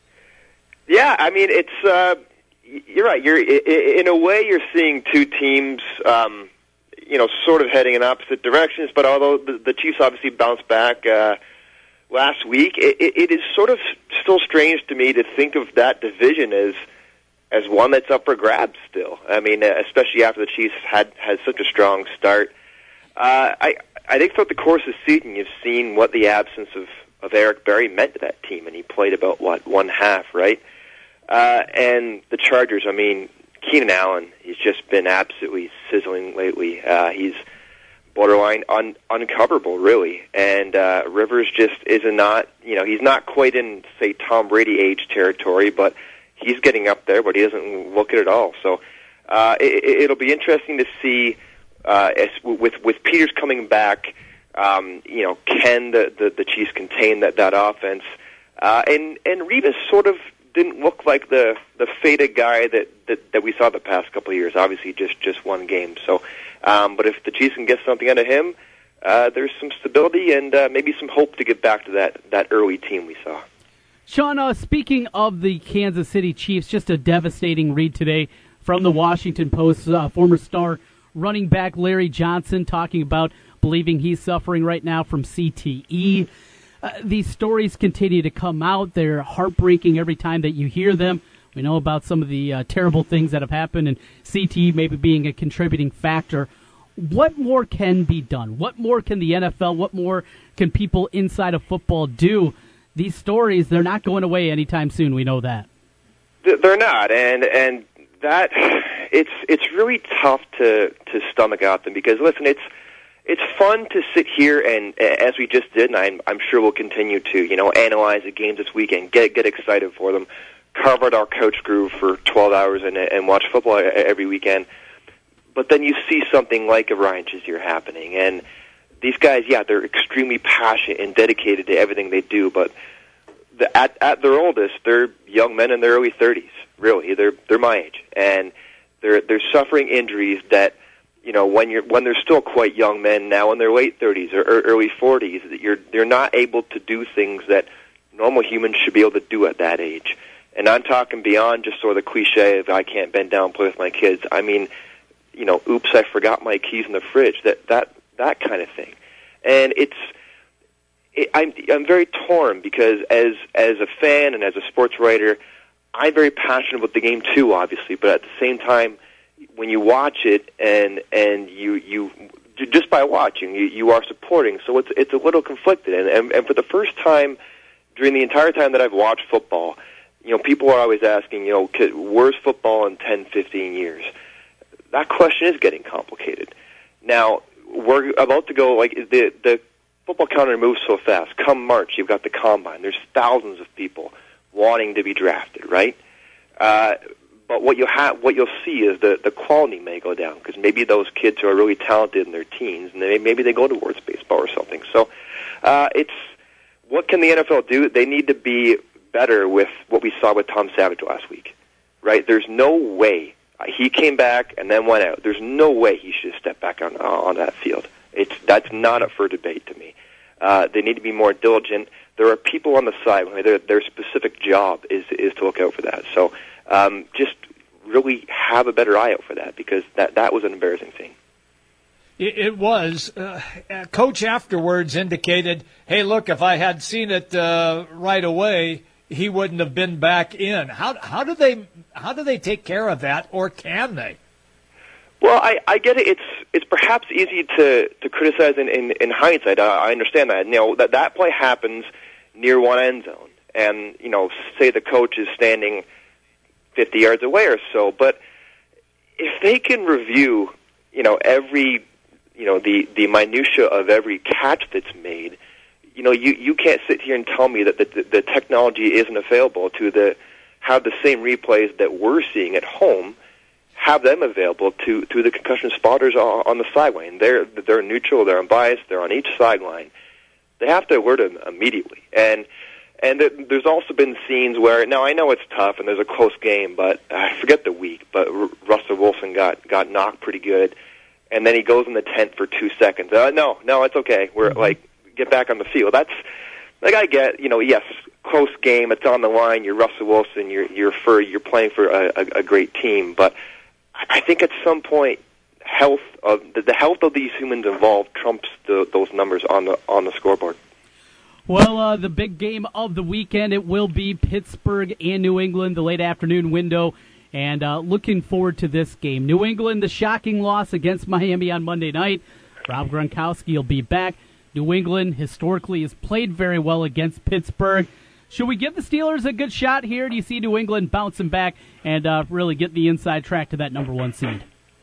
Yeah, I mean it's uh, you're right. You're in a way you're seeing two teams. Um, you know, sort of heading in opposite directions, but although the, the Chiefs obviously bounced back uh, last week, it, it is sort of still strange to me to think of that division as as one that's up for grabs still. I mean, especially after the Chiefs had, had such a strong start. Uh, I I think throughout the course of the season, you've seen what the absence of, of Eric Berry meant to that team, and he played about, what, one half, right? Uh, and the Chargers, I mean, Keenan Allen, he's just been absolutely sizzling lately. Uh, he's borderline un- uncoverable, really. And uh, Rivers just is a not, you know, he's not quite in, say, Tom Brady age territory, but he's getting up there, but he doesn't look it at all. So uh, it, it'll be interesting to see, uh, as, with with Peters coming back, um, you know, can the, the, the Chiefs contain that, that offense? Uh, and, and Revis sort of didn't look like the the faded guy that, that, that we saw the past couple of years. Obviously, just, just one game. So, um, but if the Chiefs can get something out of him, uh, there's some stability and uh, maybe some hope to get back to that, that early team we saw. Sean, uh, speaking of the Kansas City Chiefs, just a devastating read today from the Washington Post. Uh, former star running back Larry Johnson talking about believing he's suffering right now from C T E. Uh, these stories continue to come out. They're heartbreaking every time that you hear them. We know about some of the uh, terrible things that have happened, and C T E maybe being a contributing factor. What more can be done? What more can the N F L, what more can people inside of football do? These stories, they're not going away anytime soon. We know that. They're not, and and that it's it's really tough to, to stomach out them because, listen, it's It's fun to sit here and, as we just did, and I'm, I'm sure we'll continue to, you know, analyze the games this weekend, get get excited for them, carve out our coach groove for twelve hours and, and watch football every weekend. But then you see something like a Ryan Shazier happening, and these guys, yeah, they're extremely passionate and dedicated to everything they do, but the, at, at their oldest, they're young men in their early thirties, really. They're, they're my age, and they're, they're suffering injuries that, you know, when you're when they're still quite young men now in their late thirties or, or early forties, that you're they're not able to do things that normal humans should be able to do at that age. And I'm talking beyond just sort of the cliche of I can't bend down and play with my kids. I mean, you know, oops, I forgot my keys in the fridge. That that that kind of thing. And it's it, I'm I'm very torn because as as a fan and as a sports writer, I'm very passionate about the game too, obviously. But at the same time, when you watch it and and you you just by watching you, you are supporting, so it's it's a little conflicted. And, and and for the first time during the entire time that I've watched football, you know, people are always asking, you know, could, where's football in ten, fifteen years? That question is getting complicated. Now we're about to go like the the football calendar moves so fast. Come March, you've got the combine. There's thousands of people wanting to be drafted, right? Uh, but what you have, what you'll see is the the quality may go down because maybe those kids who are really talented in their teens, and they, maybe they go towards baseball or something. So uh, it's what can the N F L do? They need to be better with what we saw with Tom Savage last week, right? There's no way uh, he came back and then went out. There's no way he should have stepped back on uh, on that field. It's that's not up for debate to me. Uh, they need to be more diligent. There are people on the side. Their their specific job is is to look out for that. So um, just really have a better eye out for that because that that was an embarrassing thing. It, it was. Uh, Coach afterwards indicated, "Hey, look, if I had seen it uh, right away, he wouldn't have been back in." How how do they how do they take care of that, or can they? Well, I, I get it. It's it's perhaps easy to, to criticize in, in, in hindsight. I, I understand that. You know, that that play happens near one end zone, and you know, say the coach is standing fifty yards away or so. But if they can review, you know, every you know the, the minutia of every catch that's made, you know, you, you can't sit here and tell me that the, the, the technology isn't available to the have the same replays that we're seeing at home. Have them available to, to the concussion spotters on, on the sideline. They're they're neutral, they're unbiased, they're on each sideline. They have to alert them immediately. And and there's also been scenes where now I know it's tough and there's a close game, but I forget the week. But R- Russell Wilson got got knocked pretty good, and then he goes in the tent for two seconds. Uh, no, no, it's okay. We're mm-hmm. like get back on the field. That's like I get. You know, yes, close game. It's on the line. You're Russell Wilson. You're you're for you're playing for a, a, a great team, but I think at some point, health of the, the health of these humans involved trumps the, those numbers on the on the scoreboard. Well, uh, the big game of the weekend, it will be Pittsburgh and New England, the late afternoon window, and uh, looking forward to this game. New England, the shocking loss against Miami on Monday night. Rob Gronkowski will be back. New England historically has played very well against Pittsburgh. Should we give the Steelers a good shot here? Do you see New England bouncing back and uh, really get the inside track to that number one seed?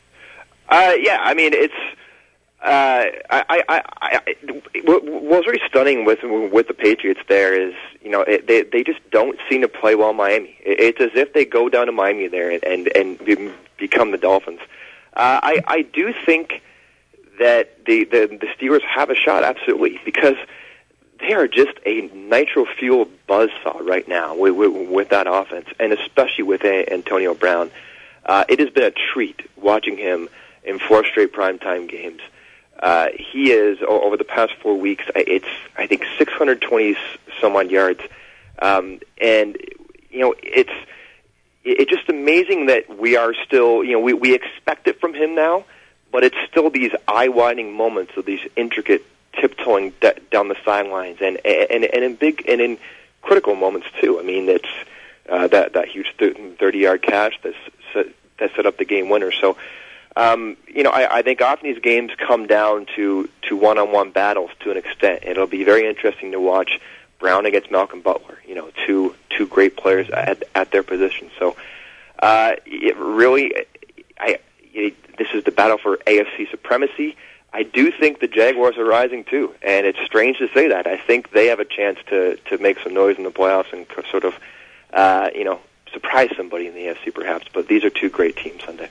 Uh, yeah, I mean, it's uh, I, I, I, I, what was very stunning with with the Patriots there is, you know, it, they they just don't seem to play well in Miami. It, it's as if they go down to Miami there and and, and become the Dolphins. Uh, I I do think that the, the the Steelers have a shot, absolutely, because they are just a nitro-fueled buzzsaw right now with, with, with that offense, and especially with Antonio Brown. Uh, it has been a treat watching him in four straight primetime games. Uh, he is, over the past four weeks, it's, I think, six hundred twenty some odd yards. Um, and, you know, it's it's just amazing that we are still, you know, we, we expect it from him now, but it's still these eye-widening moments of these intricate tiptoeing d- down the sidelines, and, and and in big and in critical moments too. I mean, it's uh, that that huge thirty-yard catch that set, that set up the game winner. So, um, you know, I, I think often these games come down to, to one-on-one battles to an extent. It'll be very interesting to watch Brown against Malcolm Butler. You know, two two great players at at their position. So, uh, it really, I it, this is the battle for A F C supremacy. I do think the Jaguars are rising, too, and it's strange to say that. I think they have a chance to, to make some noise in the playoffs and sort of, uh, you know, surprise somebody in the A F C perhaps, but these are two great teams Sunday.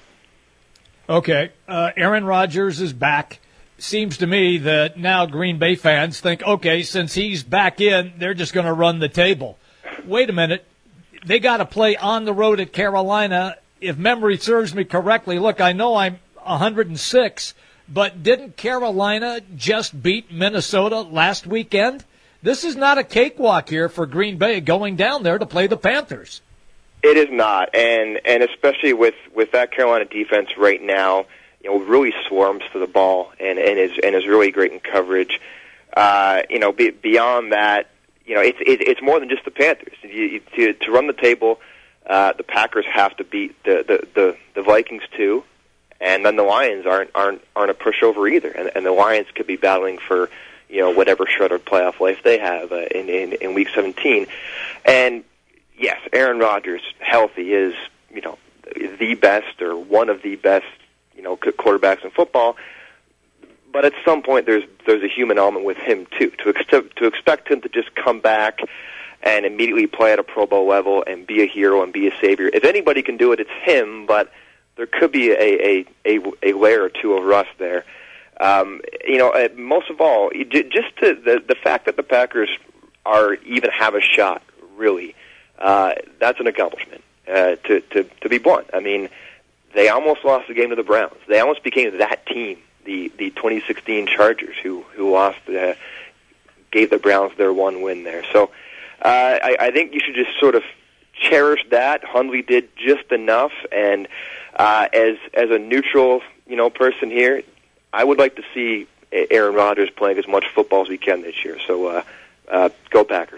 Okay, uh, Aaron Rodgers is back. Seems to me that now Green Bay fans think, okay, since he's back in, they're just going to run the table. Wait a minute. They got to play on the road at Carolina. If memory serves me correctly, look, I know I'm one hundred six, but didn't Carolina just beat Minnesota last weekend? This is not a cakewalk here for Green Bay going down there to play the Panthers. It is not, and and especially with, with that Carolina defense right now, you know, really swarms to the ball and, and is and is really great in coverage. Uh, you know, be, beyond that, you know, it's it, it's more than just the Panthers. You, you, to to run the table, uh, the Packers have to beat the, the, the, the Vikings too. And then the Lions aren't aren't aren't a pushover either, and, and the Lions could be battling for, you know, whatever shred of playoff life they have uh, in, in in Week seventeen. And yes, Aaron Rodgers, healthy, is, you know, the best or one of the best, you know, quarterbacks in football. But at some point, there's there's a human element with him too. To expect to expect him to just come back and immediately play at a Pro Bowl level and be a hero and be a savior. If anybody can do it, it's him, but there could be a, a, a, a layer or two of rust there. Um, you know, uh, most of all, just to, the, the fact that the Packers are even have a shot, really, uh, that's an accomplishment, uh, to, to, to be blunt. I mean, they almost lost the game to the Browns. They almost became that team, the, the twenty sixteen Chargers, who, who lost, uh, gave the Browns their one win there. So uh, I, I think you should just sort of cherish that. Hundley did just enough, and uh, as as a neutral, you know, person here, I would like to see Aaron Rodgers playing as much football as he can this year. So uh, uh, go Packers.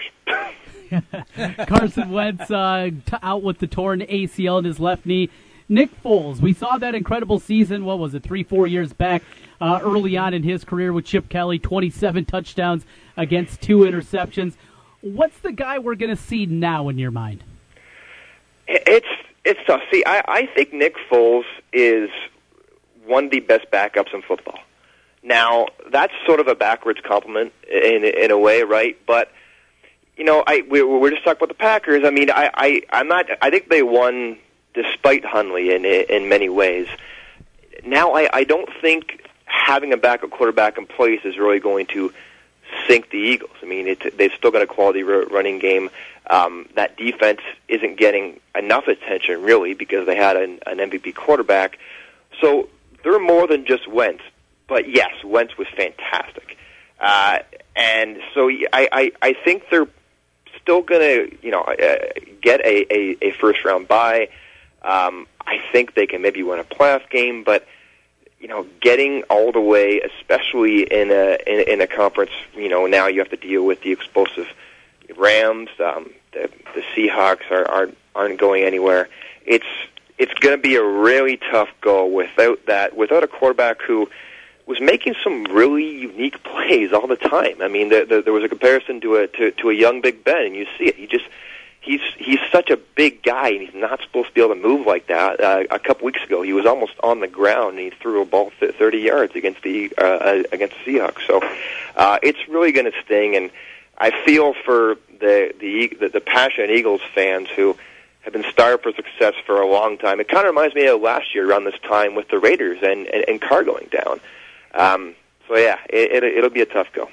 Carson Wentz uh, t- out with the torn A C L in his left knee. Nick Foles, we saw that incredible season, what was it, three, four years back, uh, early on in his career with Chip Kelly, twenty-seven touchdowns against two interceptions. What's the guy we're going to see now in your mind? It's it's tough. See, I, I think Nick Foles is one of the best backups in football. Now, that's sort of a backwards compliment in in a way, right? But you know, I we, we're just talking about the Packers. I mean, I, I I'm not. I think they won despite Hundley in in many ways. Now, I, I don't think having a backup quarterback in place is really going to sink the Eagles. I mean, it, they've still got a quality running game. Um, that defense isn't getting enough attention, really, because they had an, an M V P quarterback. So they're more than just Wentz. But yes, Wentz was fantastic. Uh, and so I, I, I think they're still going to, you know, uh, get a, a, a first-round bye. Um, I think they can maybe win a playoff game, but you know, getting all the way, especially in a in, in a conference, you know, now you have to deal with the explosive Rams. Um, the, the Seahawks are, are aren't going anywhere. It's it's going to be a really tough go without that, without a quarterback who was making some really unique plays all the time. I mean, the, the, there was a comparison to a to, to a young Big Ben, and you see it. He just He's he's such a big guy, and he's not supposed to be able to move like that. Uh, a couple weeks ago, he was almost on the ground, and he threw a ball thirty yards against the uh, against the Seahawks. So uh, it's really going to sting, and I feel for the, the the the passionate Eagles fans who have been starved for success for a long time. It kind of reminds me of last year around this time with the Raiders and and, and Carr going down. Um, so yeah, it, it, it'll be a tough go.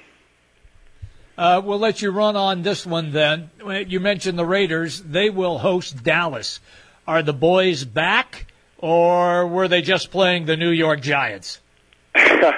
Uh, we'll let you run on this one then. You mentioned the Raiders. They will host Dallas. Are the boys back, or were they just playing the New York Giants? I,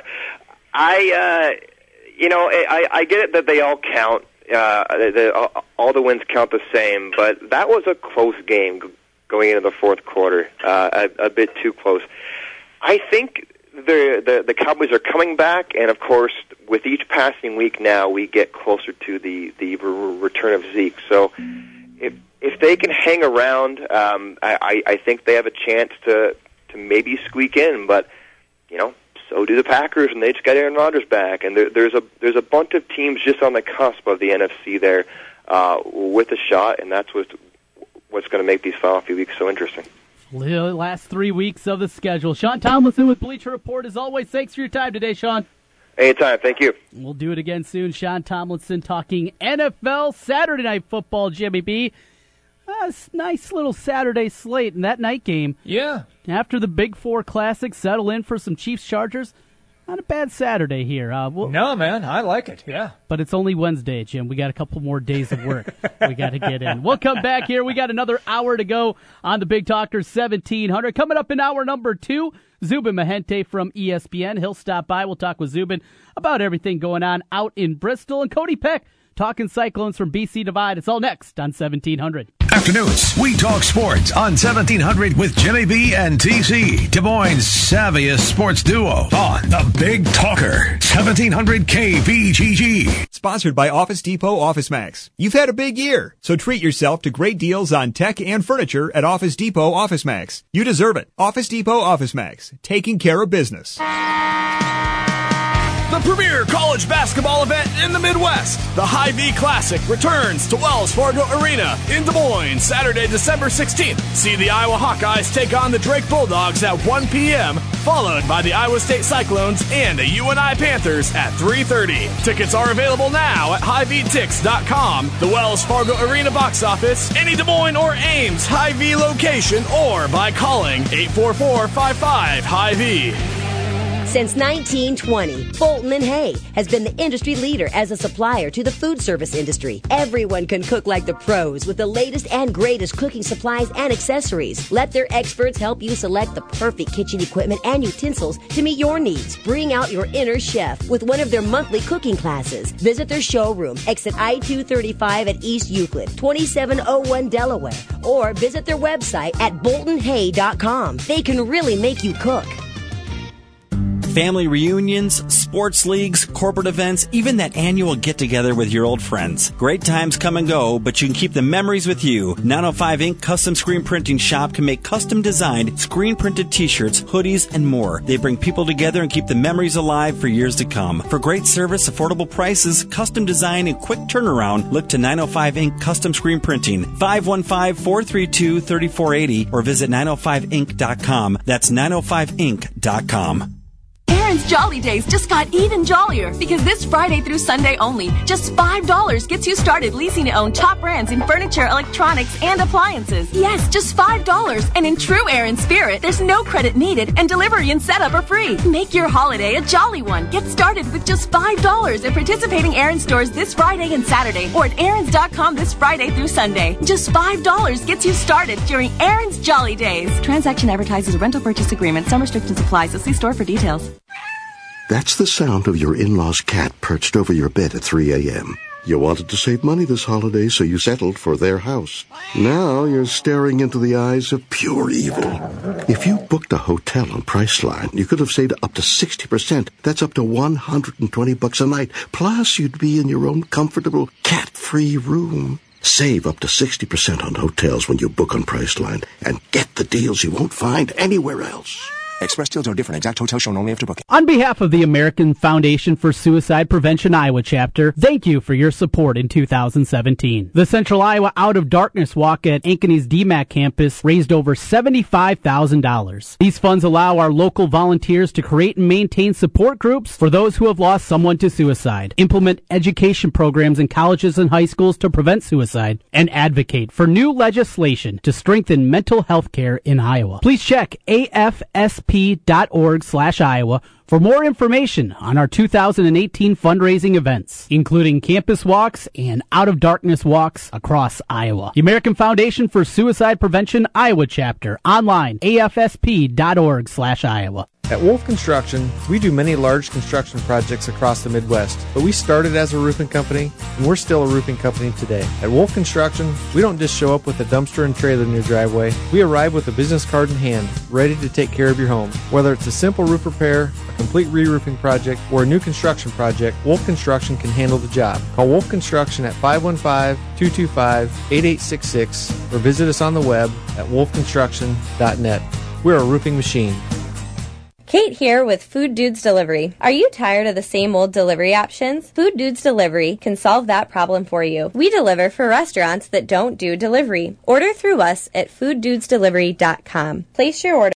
uh, you know, I, I get it that they all count. Uh, the, all the wins count the same, but that was a close game going into the fourth quarter, uh, a, a bit too close. I think the, the the Cowboys are coming back, and of course, with each passing week now, we get closer to the the re- return of Zeke. So, if if they can hang around, um, I, I think they have a chance to to maybe squeak in. But you know, so do the Packers, and they just got Aaron Rodgers back. And there, there's a there's a bunch of teams just on the cusp of the N F C there uh, with a shot, and that's what's what's going to make these final few weeks so interesting. Last three weeks of the schedule. Sean Tomlinson with Bleacher Report. As always, thanks for your time today, Sean. Anytime. Thank you. We'll do it again soon. Sean Tomlinson talking N F L Saturday Night Football, Jimmy B. Uh, nice little Saturday slate in that night game. Yeah. After the Big Four Classic, settle in for some Chiefs-Chargers. Not a bad Saturday here. Uh, we'll, no, man, I like it, yeah. But it's only Wednesday, Jim. We got a couple more days of work we got to get in. We'll come back here. We got another hour to go on the Big Talker seventeen hundred. Coming up in hour number two, Zubin Mehenti from E S P N. He'll stop by. We'll talk with Zubin about everything going on out in Bristol. And Cody Peck talking Cyclones from B C Divide. It's all next on seventeen hundred. Afternoons, we talk sports on seventeen hundred with Jimmy B and T C, Des Moines' savviest sports duo on the Big Talker, seventeen hundred K B G G. Sponsored by Office Depot Office Max. You've had a big year, so treat yourself to great deals on tech and furniture at Office Depot Office Max. You deserve it. Office Depot Office Max, taking care of business. The premier college basketball event in the Midwest. The Hy-Vee Classic returns to Wells Fargo Arena in Des Moines Saturday, December sixteenth. See the Iowa Hawkeyes take on the Drake Bulldogs at one p.m., followed by the Iowa State Cyclones and the U N I Panthers at three thirty. Tickets are available now at Hy Vee Tix dot com, the Wells Fargo Arena box office, any Des Moines or Ames Hy-Vee location, or by calling eight four four, five five, Hy-Vee. Since nineteen twenty, Bolton and Hay has been the industry leader as a supplier to the food service industry. Everyone can cook like the pros with the latest and greatest cooking supplies and accessories. Let their experts help you select the perfect kitchen equipment and utensils to meet your needs. Bring out your inner chef with one of their monthly cooking classes. Visit their showroom, exit I two thirty-five at East Euclid, twenty-seven oh one Delaware, or visit their website at bolton hay dot com. They can really make you cook. Family reunions, sports leagues, corporate events, even that annual get-together with your old friends. Great times come and go, but you can keep the memories with you. nine oh five Ink Custom Screen Printing Shop can make custom-designed, screen-printed t-shirts, hoodies, and more. They bring people together and keep the memories alive for years to come. For great service, affordable prices, custom design, and quick turnaround, look to nine oh five Ink Custom Screen Printing, five one five, four three two, three four eight zero, or visit nine oh five ink dot com. That's nine oh five ink dot com. Aaron's Jolly Days just got even jollier because this Friday through Sunday only, just five dollars gets you started leasing to own top brands in furniture, electronics, and appliances. Yes, just five dollars. And in true Aaron spirit, there's no credit needed and delivery and setup are free. Make your holiday a jolly one. Get started with just five dollars at participating Aaron stores this Friday and Saturday or at aarons dot com this Friday through Sunday. Just five dollars gets you started during Aaron's Jolly Days. Transaction advertises a rental purchase agreement. Some restrictions apply, so see store for details. That's the sound of your in-law's cat perched over your bed at three a.m. You wanted to save money this holiday, so you settled for their house. Now you're staring into the eyes of pure evil. If you booked a hotel on Priceline, you could have saved up to sixty percent. That's up to one hundred twenty bucks a night. Plus, you'd be in your own comfortable, cat-free room. Save up to sixty percent on hotels when you book on Priceline, and get the deals you won't find anywhere else. Express deals are different. Exact hotel shown only after booking. On behalf of the American Foundation for Suicide Prevention Iowa chapter, thank you for your support in two thousand seventeen. The Central Iowa Out of Darkness Walk at Ankeny's D MAC campus raised over seventy-five thousand dollars. These funds allow our local volunteers to create and maintain support groups for those who have lost someone to suicide, implement education programs in colleges and high schools to prevent suicide, and advocate for new legislation to strengthen mental health care in Iowa. Please check A F S P dot org slash Iowa for more information on our two thousand eighteen fundraising events, including campus walks and Out of Darkness walks across Iowa. The American Foundation for Suicide Prevention Iowa chapter, online, A F S P dot org slash Iowa. At Wolf Construction, we do many large construction projects across the Midwest, but we started as a roofing company, and we're still a roofing company today. At Wolf Construction, we don't just show up with a dumpster and trailer in your driveway. We arrive with a business card in hand, ready to take care of your home. Whether it's a simple roof repair, a complete re-roofing project, or a new construction project, Wolf Construction can handle the job. Call Wolf Construction at five one five, two two five, eight eight six six or visit us on the web at wolf construction dot net. We're a roofing machine. Kate here with Food Dudes Delivery. Are you tired of the same old delivery options? Food Dudes Delivery can solve that problem for you. We deliver for restaurants that don't do delivery. Order through us at food dudes delivery dot com. Place your order